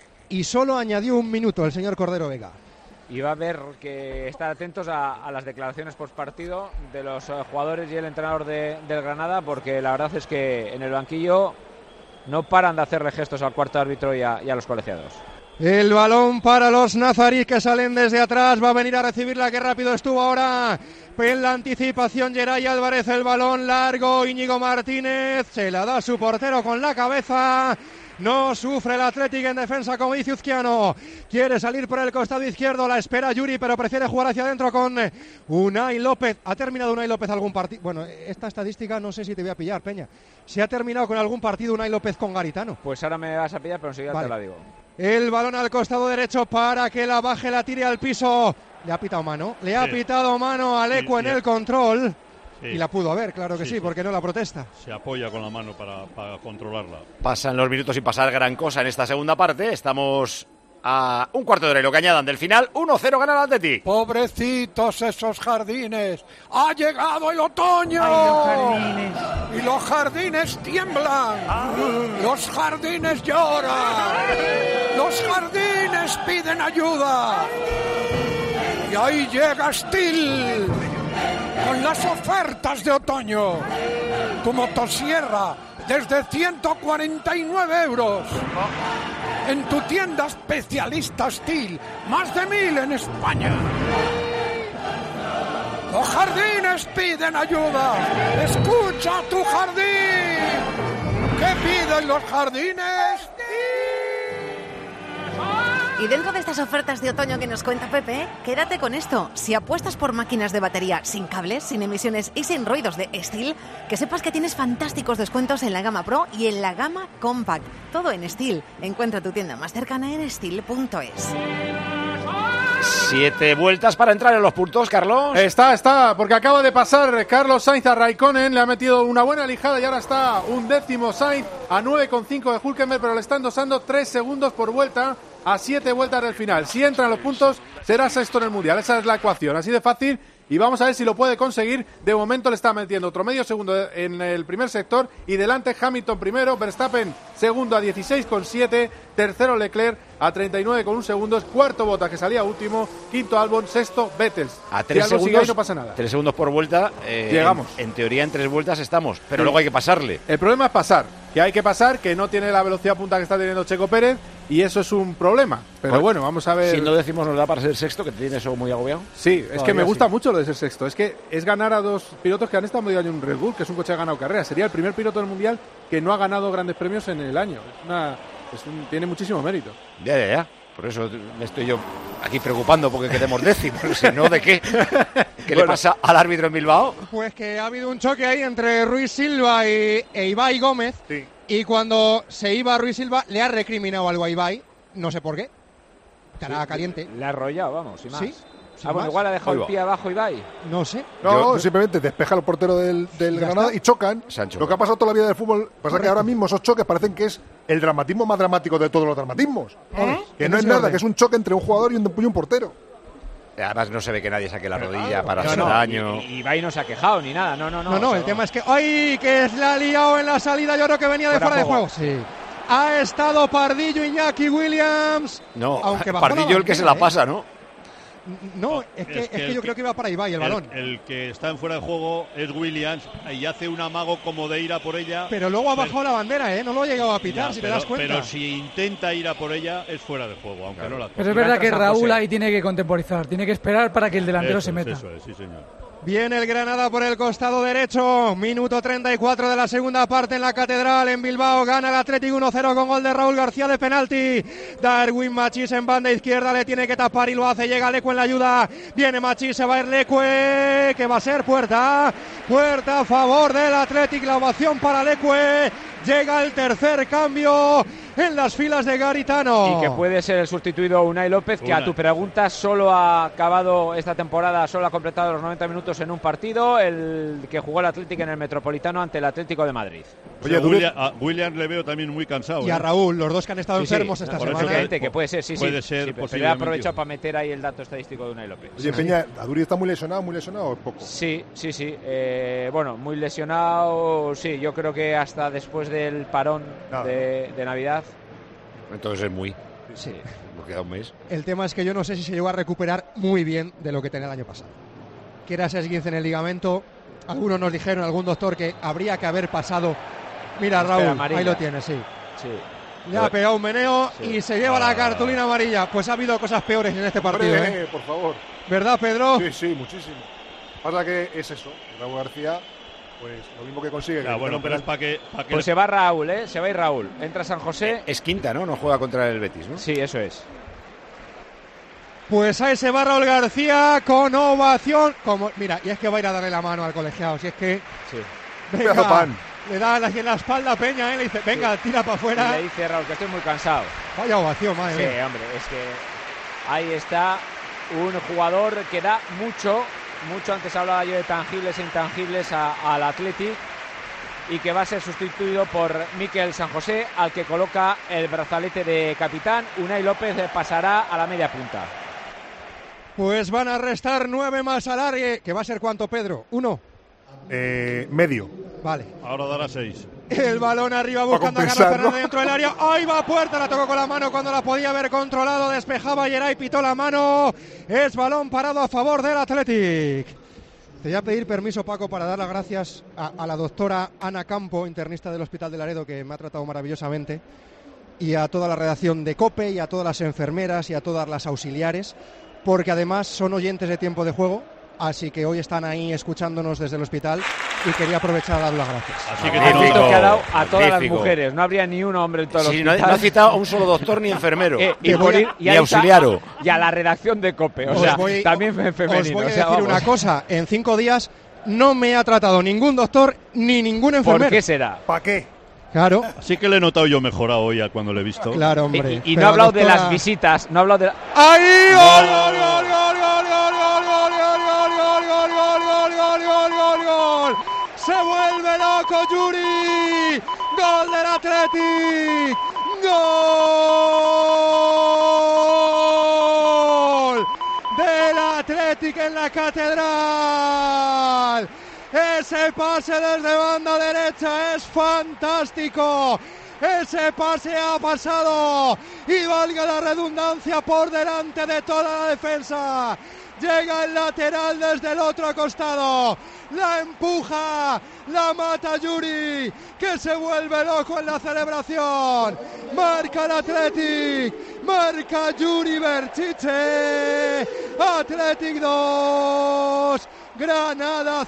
Y solo añadió un minuto el señor Cordero Vega. Y va a haber que estar atentos a las declaraciones postpartido de los jugadores y el entrenador del Granada, porque la verdad es que en el banquillo no paran de hacerle gestos al cuarto árbitro y a los colegiados. El balón para los nazaríes que salen desde atrás. Va a venir a recibirla. Qué rápido estuvo ahora en la anticipación Geray Álvarez. El balón largo. Íñigo Martínez se la da a su portero con la cabeza. No sufre el Athletic en defensa, como dice Uzquiano. Quiere salir por el costado izquierdo. La espera Yuri, pero prefiere jugar hacia adentro con Unai López. ¿Ha terminado Unai López algún partido? Bueno, esta estadística no sé si te voy a pillar, Peña. ¿Se ha terminado con algún partido Unai López con Garitano? Pues ahora me vas a pillar, pero enseguida te la digo. El balón al costado derecho para que la baje, la tire al piso. Le ha pitado mano. Le ha pitado mano a Leque en el control. Sí. Y la pudo haber, claro que sí, porque no la protesta. Se apoya con la mano para controlarla. Pasan los minutos sin pasar gran cosa en esta segunda parte. Estamos a un cuarto de hora y lo que añadan del final, 1-0 gana el Athletic. Pobrecitos esos jardines. ¡Ha llegado el otoño! ¡Ay, los jardines! Y los jardines tiemblan. Los jardines lloran. Los jardines piden ayuda. Y ahí llega Stihl con las ofertas de otoño. Tu motosierra desde 149 euros. En tu tienda especialista Stihl, más de 1000 en España. Los jardines piden ayuda. Escucha a tu jardín. ¿Qué piden los jardines? Y dentro de estas ofertas de otoño que nos cuenta Pepe, quédate con esto. Si apuestas por máquinas de batería sin cables, sin emisiones y sin ruidos de Stihl, que sepas que tienes fantásticos descuentos en la gama Pro y en la gama Compact. Todo en Stihl. Encuentra tu tienda más cercana en stihl.es. 7 vueltas para entrar en los puntos, Carlos. Está, porque acaba de pasar Carlos Sainz a Raikkonen, le ha metido una buena lijada y ahora está 1/10 Sainz a 9,5 de Hülkenberg, pero le está endosando 3 segundos por vuelta a 7 vueltas del final. Si entran los puntos, será sexto en el Mundial. Esa es la ecuación, así de fácil. Y vamos a ver si lo puede conseguir. De momento le está metiendo otro medio segundo en el primer sector. Y delante Hamilton primero, Verstappen segundo a 16,7. Tercero Leclerc a 39,1 segundos. Cuarto Bottas, que salía último. Quinto Albon, sexto Vettel. A 3 segundos, ahí, no pasa nada. 3 segundos por vuelta. Llegamos. En teoría en 3 vueltas estamos, pero sí. Luego hay que pasarle. El problema es pasar. Que hay que pasar, que no tiene la velocidad punta que está teniendo Checo Pérez. Y eso es un problema. Pero bueno, vamos a ver. Siendo décimos nos da para ser sexto, que te tiene eso muy agobiado. Sí, es que me gusta mucho lo de ser sexto. Es que es ganar a 2 pilotos que han estado medio año en Red Bull, que es un coche que ha ganado carreras. Sería el primer piloto del Mundial que no ha ganado grandes premios en el año. Tiene muchísimo mérito. Ya. Por eso me estoy yo aquí preocupando porque quedemos décimos. Si no, ¿de qué? ¿Qué le pasa al árbitro en Bilbao? Pues que ha habido un choque ahí entre Ruiz Silva e Ibai Gómez. Sí. Y cuando se iba Ruiz Silva, le ha recriminado algo a Ibai. No sé por qué. Estará caliente. Le ha arrollado, vamos, sin más. Sí. Bueno, igual ha dejado el pie abajo Ibai. No sé. No, simplemente despeja el portero del Granada y chocan. Lo que ha pasado toda la vida del fútbol, pasa que ahora mismo esos choques parecen que es el dramatismo más dramático de todos los dramatismos. Que no es nada, que es un choque entre un jugador y un portero. Además no se ve que nadie saque la rodilla para hacer daño. Y Ibai no se ha quejado ni nada, no. El tema es que ¡ay! Que es la ha liado en la salida, yo creo que venía de fuera de juego. Sí. Ha estado Pardillo, Iñaki Williams. No, aunque Pardillo el que se la pasa, ¿no? No, es que yo creo que iba para Ibai el balón. El que está en fuera de juego es Williams y hace un amago como de ir a por ella. Pero luego ha bajado la bandera, no lo ha llegado a pitar, si te das cuenta. Pero si intenta ir a por ella, es fuera de juego, aunque no la toque. Pero es verdad que Raúl ahí tiene que contemporizar, tiene que esperar para que el delantero se meta. Eso es, sí, señor. Viene el Granada por el costado derecho. Minuto 34 de la segunda parte en la Catedral, en Bilbao. Gana el Athletic 1-0 con gol de Raúl García de penalti. Darwin Machís en banda izquierda, le tiene que tapar y lo hace. Llega Leque en la ayuda. Viene Machís, se va a ir Leque, que va a ser puerta. Puerta a favor del Athletic. La ovación para Leque. Llega el tercer cambio en las filas de Garitano. Y que puede ser el sustituido Unai López, que a tu pregunta solo ha acabado esta temporada, solo ha completado los 90 minutos en un partido, el que jugó el Atlético en el Metropolitano ante el Atlético de Madrid. Oye, a William le veo también muy cansado. Y a Raúl, los dos que han estado enfermos esta semana. Que puede ser, puede ser pero he aprovechado para meter ahí el dato estadístico de Unai López. Oye, Peña, ¿Aduri está muy lesionado o poco? Sí. Bueno, muy lesionado, sí, yo creo que hasta después del parón de Navidad. Entonces es muy. Sí. Lo queda un mes. El tema es que yo no sé si se llegó a recuperar muy bien de lo que tenía el año pasado. Que era ese esguince en el ligamento. Algunos nos dijeron, algún doctor, que habría que haber pasado. Mira, Raúl, ahí lo tienes, sí. Le ha pegado un meneo y se lleva la cartulina amarilla. Pues ha habido cosas peores en este partido. Por favor. ¿Verdad, Pedro? Sí, muchísimo. Pasa que es eso. Raúl García, pues lo mismo que consigue. Bueno, pero es para que pues se va Raúl, se va a ir Raúl. Entra San José. Es quinta, ¿no? No juega contra el Betis, ¿no? Sí, eso es. Pues ahí se va Raúl García con ovación. Mira, y es que va a ir a darle la mano al colegiado. Si es que. Sí. Venga, le da en la espalda a Peña, le dice, venga, tira para afuera. Y le dice Raúl que estoy muy cansado. Vaya ovación, madre mía. Sí, hombre, es que ahí está un jugador que da mucho. Antes hablaba yo de tangibles e intangibles al Athletic. y que va a ser sustituido por Mikel San José, al que coloca el brazalete de capitán. Unai López pasará a la media punta. Pues van a restar 9 más al área. ¿Que va a ser cuánto, Pedro? 1. Medio. Vale. Ahora dará 6. El balón arriba buscando a Carlos Fernández dentro del área. Ahí va Puerta, la tocó con la mano cuando la podía haber controlado. Despejaba Geray, pitó la mano. Es balón parado a favor del Athletic. Te voy a pedir permiso, Paco, para dar las gracias a la doctora Ana Campo, internista del Hospital de Laredo, que me ha tratado maravillosamente, y a toda la redacción de COPE, y a todas las enfermeras y a todas las auxiliares, porque además son oyentes de Tiempo de Juego, así que hoy están ahí escuchándonos desde el hospital y quería aprovechar a dar las gracias. Así que que ha dado a todas las mujeres, no habría ni un hombre en todo el hospital. No ha citado a un solo doctor ni enfermero, y auxiliaro. Y a la redacción de COPE, o sea, también femenino. Os voy a decir una cosa, en 5 días no me ha tratado ningún doctor ni ningún enfermero. ¿Por qué será? ¿Para qué? Claro. Sí que le he notado yo mejorado hoy cuando le he visto. Claro, hombre. Y no ha hablado de las visitas, no ha hablado de... ¡Ahí! ¡Gol, gol, gol, gol, gol, gol, gol, gol, gol, gol, gol, gol, gol, gol, gol! ¡Se vuelve loco Yuri! ¡Gol del Athletic! ¡Gol del Athletic en la Catedral! Ese pase desde banda derecha es fantástico. Ese pase ha pasado y, valga la redundancia, por delante de toda la defensa. Llega el lateral desde el otro costado. La empuja, la mata Yuri, que se vuelve loco en la celebración. Marca el Athletic, marca Yuri Berchiche. Athletic 2. Granada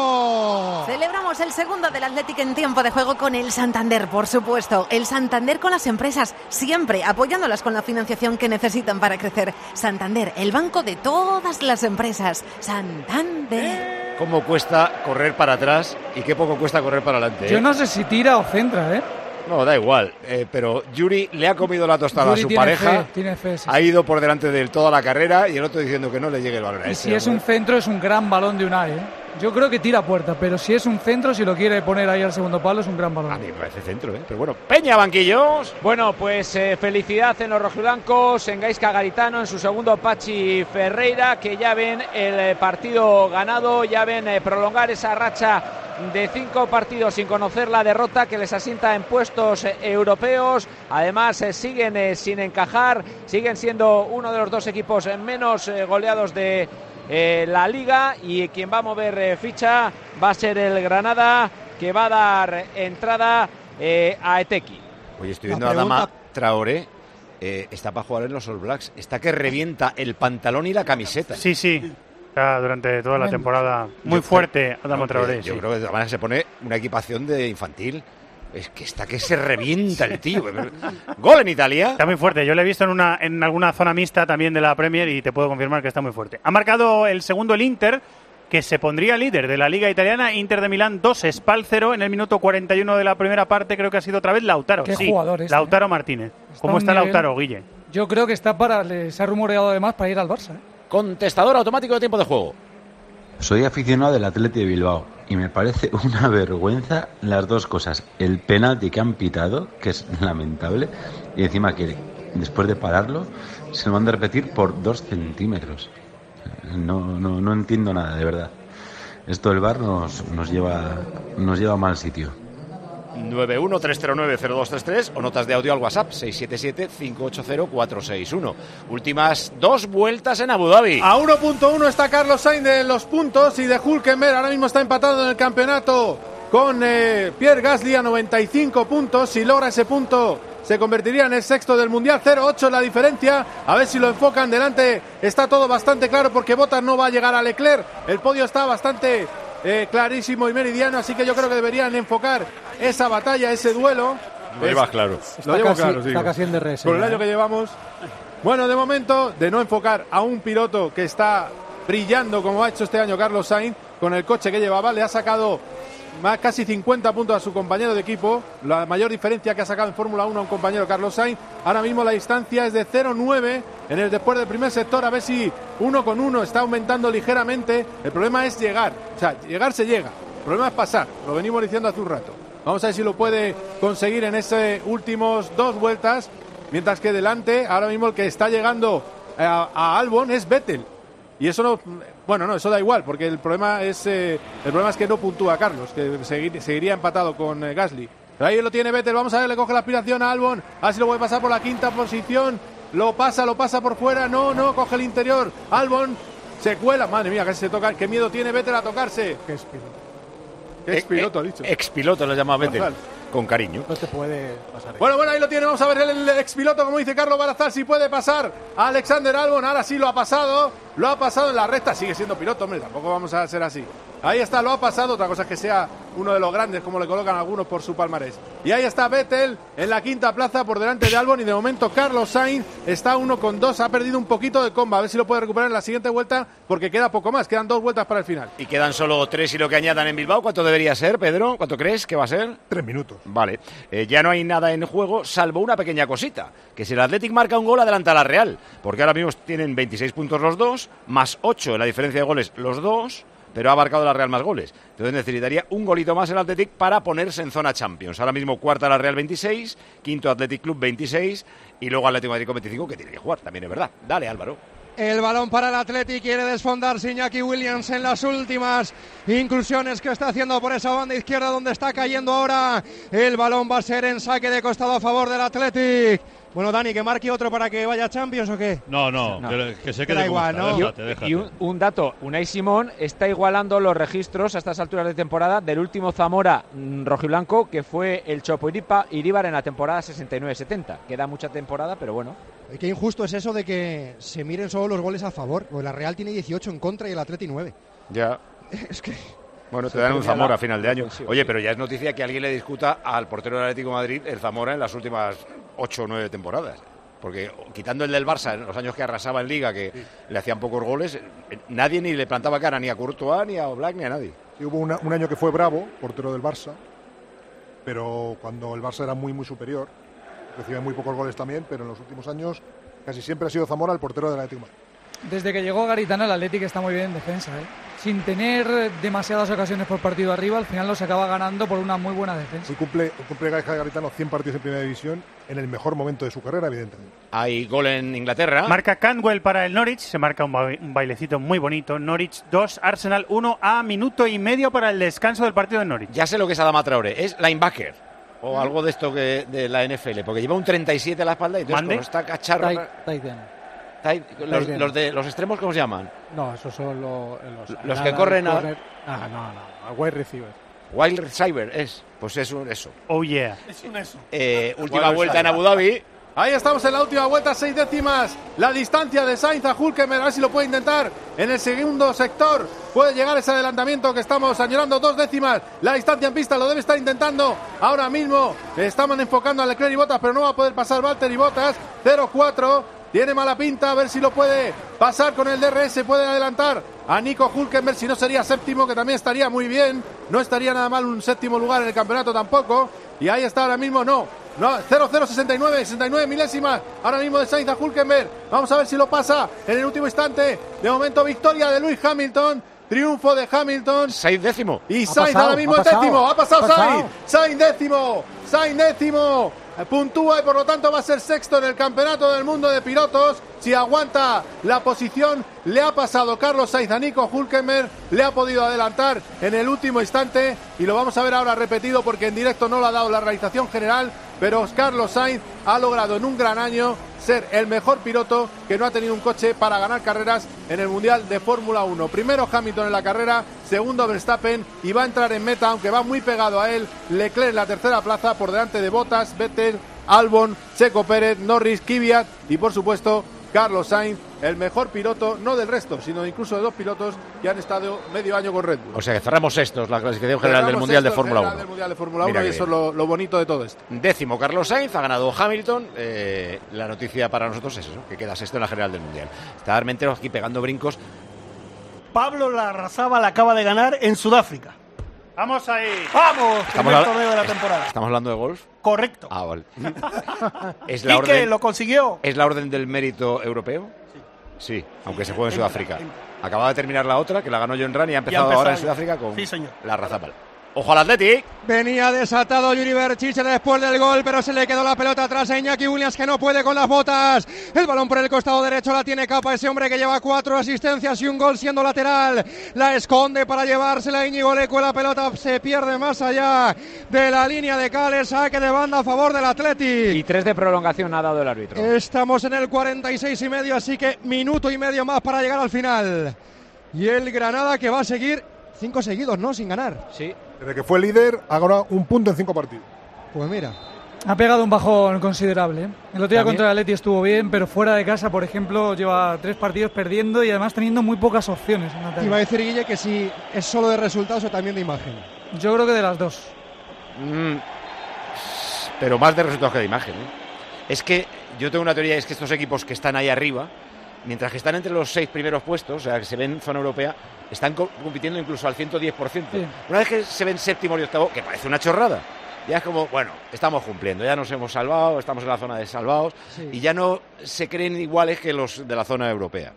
0. Celebramos el segundo del Athletic en tiempo de juego con el Santander, por supuesto. El Santander con las empresas, siempre apoyándolas con la financiación que necesitan para crecer. Santander, el banco de todas las empresas. Santander. ¿Cómo cuesta correr para atrás y qué poco cuesta correr para adelante? Yo no sé si tira o centra, ¿eh? No, da igual, pero Yuri le ha comido la tostada a su pareja, tiene fe, sí. Ha ido por delante de él toda la carrera y el otro diciendo que no le llegue el balón a ese. Y si es un centro, es un gran balón de Unai, ¿eh? Yo creo que tira puerta, pero si es un centro, si lo quiere poner ahí al segundo palo, es un gran balón. A mí me parece centro, pero bueno. Peña, banquillos. Bueno, pues felicidad en los rojiblancos, en Gaizka Garitano, en su segundo Pachi Ferreira, que ya ven el partido ganado, ya ven prolongar esa racha de 5 partidos sin conocer la derrota que les asienta en puestos europeos. Además siguen sin encajar, siguen siendo uno de los 2 equipos menos goleados de la liga, y quien va a mover ficha va a ser el Granada, que va a dar entrada a Eteki. Oye, estoy viendo a Adama Traoré, está para jugar en los All Blacks, está que revienta el pantalón y la camiseta. Sí, está durante toda la temporada muy fuerte Adama Traoré. Yo creo que de todas maneras se pone una equipación de infantil. Es que está que se revienta el tío. Gol en Italia. Está muy fuerte. Yo lo he visto en alguna zona mixta también de la Premier y te puedo confirmar que está muy fuerte. Ha marcado el segundo el Inter, que se pondría líder de la Liga Italiana. Inter de Milán 2, Spal 0 en el minuto 41 de la primera parte. Creo que ha sido otra vez Lautaro. Qué jugador es, Lautaro Martínez. ¿Cómo está Lautaro, Guille? Yo creo que está se ha rumoreado además para ir al Barça. Contestador automático de tiempo de juego. Soy aficionado del Athletic de Bilbao y me parece una vergüenza las 2 cosas. El penalti que han pitado, que es lamentable, y encima que después de pararlo se lo van a repetir por 2 centímetros. No entiendo nada, de verdad. Esto del VAR nos lleva a mal sitio. 913090233 o notas de audio al WhatsApp 677-580-461. Últimas 2 vueltas en Abu Dhabi. A 1.1 está Carlos Sainz de los puntos y de Hülkenberg. Ahora mismo está empatado en el campeonato con Pierre Gasly a 95 puntos. Si logra ese punto, se convertiría en el 6º del Mundial. 0.8 la diferencia. A ver si lo enfocan. Delante está todo bastante claro porque Bottas no va a llegar a Leclerc. El podio está bastante clarísimo y meridiano, así que yo creo que deberían enfocar esa batalla, ese duelo. Lo llevas claro. Lo llevo claro, sí. Está casi en DRS. Con el año que llevamos. Bueno, de momento, de no enfocar a un piloto que está brillando como ha hecho este año Carlos Sainz, con el coche que llevaba, le ha sacado casi 50 puntos a su compañero de equipo, la mayor diferencia que ha sacado en Fórmula 1 a un compañero Carlos Sainz. Ahora mismo la distancia es de 0.9 después del primer sector, a ver si 1 con 1 está aumentando ligeramente. El problema es llegar, o sea, llegar se llega, el problema es pasar, lo venimos diciendo hace un rato. Vamos a ver si lo puede conseguir en esas últimas 2 vueltas. Mientras que delante, ahora mismo el que está llegando a Albon es Vettel. Y eso no, bueno, no, eso da igual, porque el problema es que no puntúa Carlos, que seguiría empatado con Gasly. Pero ahí lo tiene Vettel, vamos a ver, le coge la aspiración a Albon, a ver si lo puede pasar por la 5ª posición, lo pasa por fuera, no, coge el interior, Albon se cuela, madre mía, casi se toca, qué miedo tiene Vettel a tocarse. ¿Qué es piloto? ¿Qué expiloto ha dicho? Expiloto lo llama Vettel. Mortal. Con cariño. No te puede pasar. Bueno, ahí lo tiene. Vamos a ver el expiloto, como dice Carlos Balazar, si puede pasar a Alexander Albon. Ahora sí lo ha pasado. Lo ha pasado en la recta. Sigue siendo piloto, hombre. Tampoco vamos a ser así. Ahí está, lo ha pasado. Otra cosa es que sea uno de los grandes, como le colocan algunos por su palmarés. Y ahí está Vettel en la 5ª plaza por delante de Albon. Y de momento Carlos Sainz está 1,2. Ha perdido un poquito de comba. A ver si lo puede recuperar en la siguiente vuelta, porque queda poco más. Quedan 2 vueltas para el final. Y quedan solo 3 y lo que añadan en Bilbao. ¿Cuánto debería ser, Pedro? ¿Cuánto crees que va a ser? 3 minutos. Vale. Ya no hay nada en juego, salvo una pequeña cosita. Que si el Athletic marca un gol, adelanta a la Real. Porque ahora mismo tienen 26 puntos los dos, más 8 en la diferencia de goles los dos, pero ha marcado la Real más goles. Entonces necesitaría un golito más el Athletic para ponerse en zona Champions. Ahora mismo 4ª la Real 26, 5º Athletic Club 26 y luego Atlético de Madrid con 25, que tiene que jugar, también es verdad. Dale, Álvaro. El balón para el Athletic, quiere desfondarse Iñaki Williams en las últimas inclusiones que está haciendo por esa banda izquierda donde está cayendo ahora. El balón va a ser en saque de costado a favor del Athletic. Bueno, Dani, ¿que marque otro para que vaya a Champions o qué? No. Que se quede igual, como ¿no? está. Déjate. Y un dato, Unai Simón está igualando los registros a estas alturas de temporada del último Zamora rojiblanco, que fue el Chopo Iríbar en la temporada 69-70. Queda mucha temporada, pero bueno. Qué injusto es eso de que se miren solo los goles a favor, porque la Real tiene 18 en contra y el Atleti 9. Ya. Es que... Bueno, te dan un Zamora a final de año. Oye, pero ya es noticia que alguien le discuta al portero del Atlético de Madrid el Zamora en las últimas 8 o 9 temporadas. Porque quitando el del Barça, en los años que arrasaba en Liga, que le hacían pocos goles, nadie ni le plantaba cara ni a Courtois, ni a Oblak, ni a nadie. Sí, hubo un año que fue Bravo, portero del Barça, pero cuando el Barça era muy superior, recibía muy pocos goles también, pero en los últimos años casi siempre ha sido Zamora el portero del Atlético de Madrid. Desde que llegó Garitano, el Atlético está muy bien en defensa, sin tener demasiadas ocasiones por partido arriba, al final los acaba ganando por una muy buena defensa. Hoy cumple Garitano 100 partidos en Primera División en el mejor momento de su carrera, evidentemente. Hay gol en Inglaterra. Marca Cantwell para el Norwich, se marca un bailecito muy bonito. Norwich 2, Arsenal 1 a minuto y medio para el descanso del partido de Norwich. Ya sé lo que es Adama Traoré, es linebacker o algo de esto que de la NFL, porque lleva un 37 a la espalda y entonces como está cacharro. Los extremos, ¿cómo se llaman? No, esos son los que corren a... No, wide receiver. Wild receiver pues es un eso. Oh yeah. Es un eso. Última vuelta en Abu Dhabi. Ahí estamos en la última vuelta, 6 décimas. La distancia de Sainz a Hülkenberg, a ver si lo puede intentar en el segundo sector. Puede llegar ese adelantamiento que estamos añorando, 2 décimas. La distancia en pista lo debe estar intentando ahora mismo. Estamos enfocando a Leclerc y Bottas, pero no va a poder pasar Valtteri Bottas. 0-4. Tiene mala pinta, a ver si lo puede pasar con el DRS, puede adelantar a Nico Hülkenberg, si no sería séptimo, que también estaría muy bien, no estaría nada mal un séptimo lugar en el campeonato tampoco, y ahí está ahora mismo, no, 69 milésimas, ahora mismo de Sainz a Hülkenberg, vamos a ver si lo pasa en el último instante, de momento victoria de Lewis Hamilton, triunfo de Hamilton. Sainz décimo. Y Sainz ahora mismo es décimo, ha pasado Sainz, Sainz décimo. Puntúa y por lo tanto va a ser sexto en el campeonato del mundo de pilotos. Si aguanta la posición, le ha pasado Carlos Sainz a Nico Hülkenberg, le ha podido adelantar en el último instante y lo vamos a ver ahora repetido porque en directo no lo ha dado la realización general, pero Carlos Sainz ha logrado en un gran año ser el mejor piloto que no ha tenido un coche para ganar carreras en el Mundial de Fórmula 1. Primero Hamilton en la carrera, segundo Verstappen y va a entrar en meta, aunque va muy pegado a él, Leclerc en la tercera plaza por delante de Bottas, Vettel, Albon, Checo Pérez, Norris, Kvyat y por supuesto Carlos Sainz, el mejor piloto, no del resto, sino incluso de 2 pilotos que han estado medio año con Red Bull. O sea que cerramos estos, la clasificación general del Mundial de Fórmula 1. Del Mundial de Fórmula 1 y eso es lo bonito de todo esto. Décimo Carlos Sainz, ha ganado Hamilton. La noticia para nosotros es eso, que queda sexto en la general del Mundial. Está Armentero aquí pegando brincos. Pablo Larrazábal acaba de ganar en Sudáfrica. ¡Vamos ahí! ¡Vamos! Primer torneo de la temporada. ¿Estamos hablando de golf? Correcto. Ah, vale. ¿Es la orden, lo consiguió. ¿Es la orden del mérito europeo? Sí, aunque se juegue en Sudáfrica. Acababa de terminar la otra, que la ganó John Ran y ha empezado ahora en Sudáfrica con sí, señor. Larrazábal. Ojo al Athletic. Venía desatado Yuri Berchiche después del gol, pero se le quedó la pelota atrás a Iñaki Williams, que no puede con las botas. El balón por el costado derecho la tiene Capa, ese hombre que lleva 4 asistencias y un gol siendo lateral. La esconde para llevársela Íñigo Leque, la pelota se pierde más allá de la línea de cal, saque de banda a favor del Athletic. Y 3 de prolongación ha dado el árbitro. Estamos en el 46,5, así que minuto y medio más para llegar al final. Y el Granada que va a seguir 5 seguidos, ¿no? Sin ganar. Sí. Desde que fue líder, ha ganado un punto en 5 partidos. Pues mira. Ha pegado un bajón considerable. El otro día contra el Atleti estuvo bien, pero fuera de casa, por ejemplo, lleva 3 partidos perdiendo y además teniendo muy pocas opciones. Iba a decir, Guille, que si es solo de resultados o también de imagen. Yo creo que de las dos. Pero más de resultados que de imagen, ¿eh? Es que yo tengo una teoría, es que estos equipos que están ahí arriba, mientras que están entre los 6 primeros puestos, o sea, que se ven en zona europea, están compitiendo incluso al 110%. Sí. Una vez que se ven séptimo y octavo, que parece una chorrada, ya es como, bueno, estamos cumpliendo, ya nos hemos salvado, estamos en la zona de salvados, y ya no se creen iguales que los de la zona europea.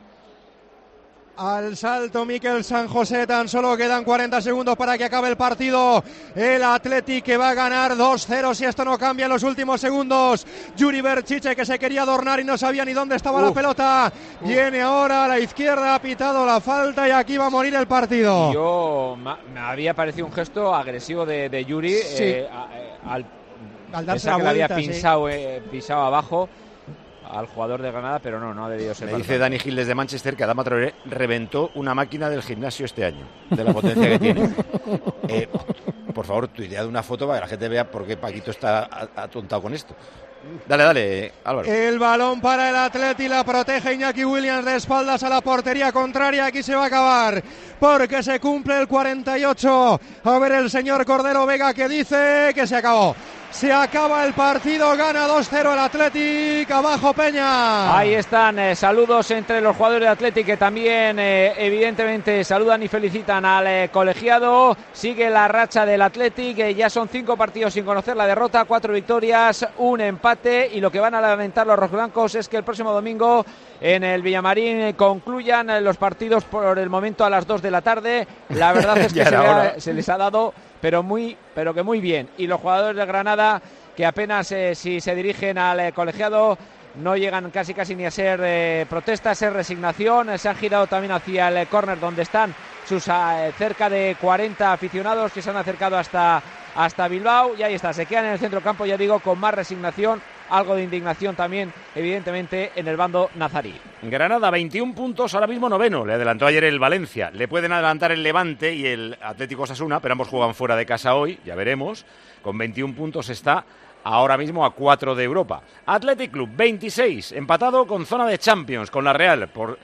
Al salto Miquel San José, tan solo quedan 40 segundos para que acabe el partido. El Athletic que va a ganar 2-0 si esto no cambia en los últimos segundos. Yuri Berchiche, que se quería adornar y no sabía ni dónde estaba la pelota. Viene ahora a la izquierda, ha pitado la falta y aquí va a morir el partido. Yo me había parecido un gesto agresivo de Yuri, al darse la vuelta, le había pisado abajo al jugador de Granada, pero no ha debido ser. Me dice Dani Gil desde Manchester que Adama Traoré reventó una máquina del gimnasio este año, de la potencia que tiene. Por favor, tu idea de una foto para que la gente vea por qué Paquito está atontado con esto. Dale, Álvaro. El balón para el Atleti, la protege Iñaki Williams de espaldas a la portería contraria. Aquí se va a acabar, porque se cumple el 48. A ver el señor Cordero Vega que dice que se acabó. Se acaba el partido, gana 2-0 el Athletic, abajo Peña. Ahí están, saludos entre los jugadores del Athletic que también evidentemente saludan y felicitan al colegiado. Sigue la racha del Athletic, ya son 5 partidos sin conocer la derrota, 4 victorias, 1 empate, y lo que van a lamentar los rojiblancos es que el próximo domingo en el Villamarín concluyan los partidos por el momento a las 2 de la tarde. La verdad es que se les ha dado pero que muy bien, y los jugadores de Granada que apenas si se dirigen al colegiado no llegan casi ni a ser protestas, es resignación. Se han girado también hacia el córner donde están sus cerca de 40 aficionados que se han acercado hasta Bilbao, y ahí está, se quedan en el centro campo, ya digo, con más resignación, algo de indignación también, evidentemente, en el bando nazarí. Granada, 21 puntos, ahora mismo noveno. Le adelantó ayer el Valencia. Le pueden adelantar el Levante y el Atlético Osasuna, pero ambos juegan fuera de casa hoy, ya veremos. Con 21 puntos está ahora mismo a 4 de Europa. Athletic Club, 26, empatado con zona de Champions, con la Real. Por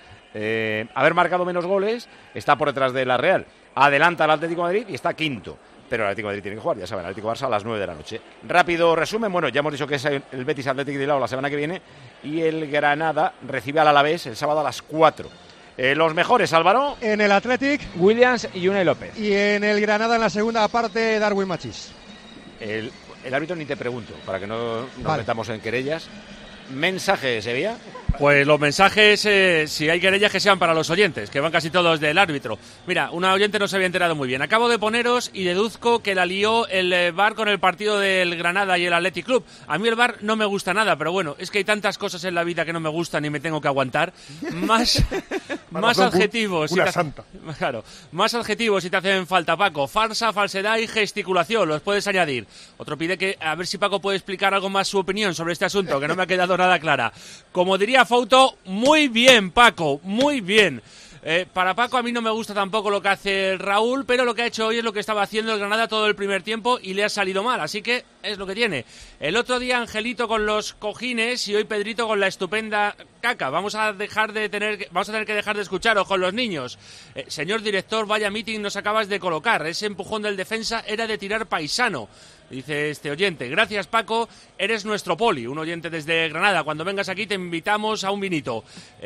haber marcado menos goles, está por detrás de la Real. Adelanta al Atlético de Madrid y está quinto. Pero el Atlético de Madrid tiene que jugar, ya saben, el Atlético Barça a las 9 de la noche. Rápido resumen, bueno, ya hemos dicho que es el Betis Athletic de Bilbao la semana que viene, y el Granada recibe al Alavés el sábado a las 4. Los mejores, Álvaro. En el Athletic, Williams y Unai López. Y en el Granada, en la segunda parte, Darwin Machís. El árbitro ni te pregunto, para que no nos metamos en querellas. ¿Mensaje, Sevilla? Pues los mensajes, si hay querellas, que sean para los oyentes, que van casi todos del árbitro. Mira, una oyente no se había enterado muy bien. Acabo de poneros y deduzco que la lió el VAR con el partido del Granada y el Athletic Club. A mí el VAR no me gusta nada, pero bueno, es que hay tantas cosas en la vida que no me gustan y me tengo que aguantar. Más adjetivos. Una santa. Claro, más adjetivos si te hacen falta, Paco. Farsa, falsedad y gesticulación, los puedes añadir. Otro pide que a ver si Paco puede explicar algo más su opinión sobre este asunto, que no me ha quedado nada clara. Como diría Fouto, muy bien, Paco, muy bien. Para Paco a mí no me gusta tampoco lo que hace Raúl, pero lo que ha hecho hoy es lo que estaba haciendo el Granada todo el primer tiempo y le ha salido mal, así que es lo que tiene. El otro día Angelito con los cojines y hoy Pedrito con la estupenda caca. Vamos a tener que dejar de escucharos con los niños. Señor director, vaya meeting nos acabas de colocar. Ese empujón del defensa era de tirar paisano. Dice este oyente, gracias Paco, eres nuestro poli, un oyente desde Granada. Cuando vengas aquí te invitamos a un vinito.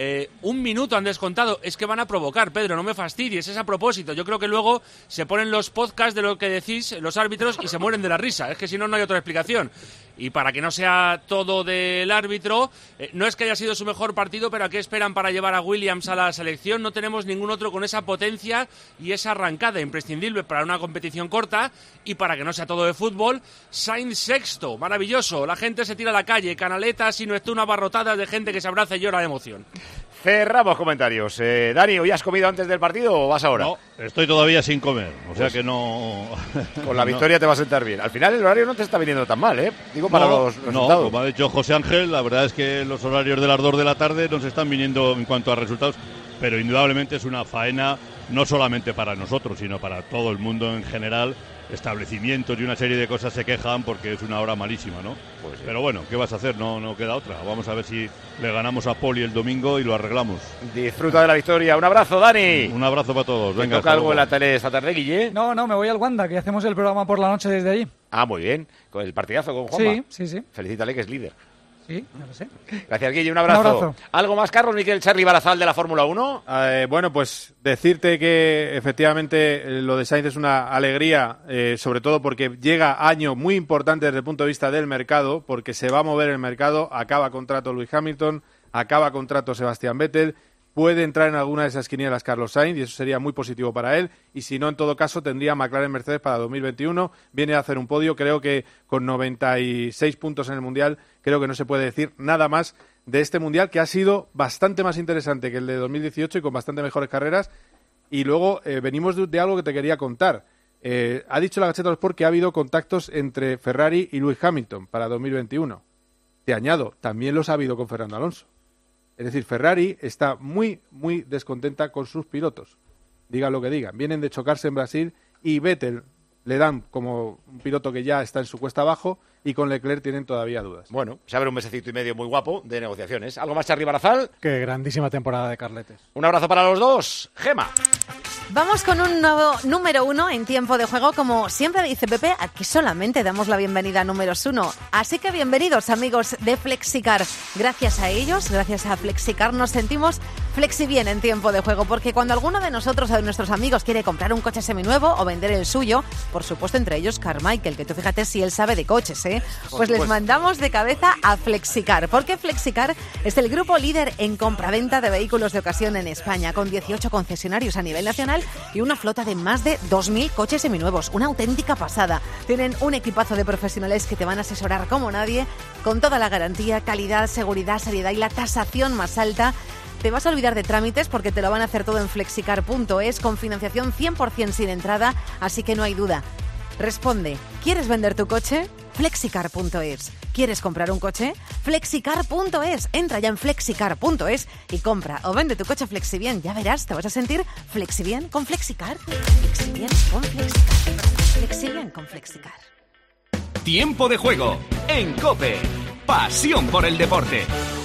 1 minuto han descontado, es que van a provocar, Pedro, no me fastidies, es a propósito. Yo creo que luego se ponen los podcasts de lo que decís los árbitros y se mueren de la risa, es que si no, no hay otra explicación. Y para que no sea todo del árbitro, no es que haya sido su mejor partido, pero ¿a qué esperan para llevar a Williams a la selección? No tenemos ningún otro con esa potencia y esa arrancada imprescindible para una competición corta. Y para que no sea todo de fútbol, Sainz sexto, maravilloso. La gente se tira a la calle, canaletas y no esté una abarrotada de gente que se abraza y llora de emoción. Cerramos comentarios. Dani, ¿hoy has comido antes del partido o vas ahora? No, estoy todavía sin comer, o sea que no... Con la victoria te va a sentar bien. Al final el horario no te está viniendo tan mal, ¿eh? Digo, para los resultados. No, como ha dicho José Ángel, la verdad es que los horarios de las 2 de la tarde nos están viniendo en cuanto a resultados, pero indudablemente es una faena no solamente para nosotros, sino para todo el mundo en general. Establecimientos y una serie de cosas se quejan porque es una hora malísima, ¿no? Pues sí. Pero bueno, ¿qué vas a hacer? No queda otra. Vamos a ver si le ganamos a Poli el domingo y lo arreglamos. Disfruta de la victoria. Un abrazo, Dani. Un abrazo para todos. Venga, ¿Toca algo en la tele esta tarde, Guille? No, me voy al Wanda, que hacemos el programa por la noche desde allí. Ah, muy bien. Con el partidazo con Juanma. Sí. Felicítale, que es líder. Sí, ya lo sé. Gracias, Guille. Un abrazo. ¿Algo más, Carlos? Miquel Charly Barazal de la Fórmula 1. Bueno, pues decirte que efectivamente lo de Sainz es una alegría, sobre todo porque llega año muy importante desde el punto de vista del mercado, porque se va a mover el mercado, acaba contrato Lewis Hamilton, acaba contrato Sebastián Vettel, puede entrar en alguna de esas quinielas Carlos Sainz y eso sería muy positivo para él, y si no, en todo caso, tendría McLaren Mercedes para 2021, viene a hacer un podio, creo que con 96 puntos en el Mundial, creo que no se puede decir nada más de este Mundial, que ha sido bastante más interesante que el de 2018 y con bastante mejores carreras. Y luego venimos de algo que te quería contar. Ha dicho la Gaceta del Sport que ha habido contactos entre Ferrari y Lewis Hamilton para 2021. Te añado, también los ha habido con Fernando Alonso. Es decir, Ferrari está muy, muy descontenta con sus pilotos. Digan lo que digan. Vienen de chocarse en Brasil y Vettel le dan como un piloto que ya está en su cuesta abajo y con Leclerc tienen todavía dudas. Bueno, se abre un mesecito y medio muy guapo de negociaciones. ¿Algo más, Charly Barazal? Qué grandísima temporada de Carletes. Un abrazo para los dos. Gema. Vamos con un nuevo número 1 en tiempo de juego. Como siempre dice Pepe, aquí solamente damos la bienvenida a números 1. Así que bienvenidos, amigos de Flexicar. Gracias a ellos, gracias a Flexicar, nos sentimos flexi bien en tiempo de juego, porque cuando alguno de nosotros o de nuestros amigos quiere comprar un coche seminuevo o vender el suyo, por supuesto entre ellos Carmichael, que tú fíjate si él sabe de coches, pues les mandamos de cabeza a Flexicar, porque Flexicar es el grupo líder en compraventa de vehículos de ocasión en España, con 18 concesionarios a nivel nacional y una flota de más de 2.000 coches seminuevos, una auténtica pasada. Tienen un equipazo de profesionales que te van a asesorar como nadie, con toda la garantía, calidad, seguridad, seriedad y la tasación más alta. Te vas a olvidar de trámites porque te lo van a hacer todo en flexicar.es con financiación 100% sin entrada, así que no hay duda. Responde, ¿quieres vender tu coche? Flexicar.es. ¿Quieres comprar un coche? Flexicar.es. Entra ya en flexicar.es y compra o vende tu coche flexibien. Ya verás, te vas a sentir flexibien con Flexicar. Flexibien con Flexicar. Flexibien con Flexicar. Tiempo de juego en COPE. Pasión por el deporte.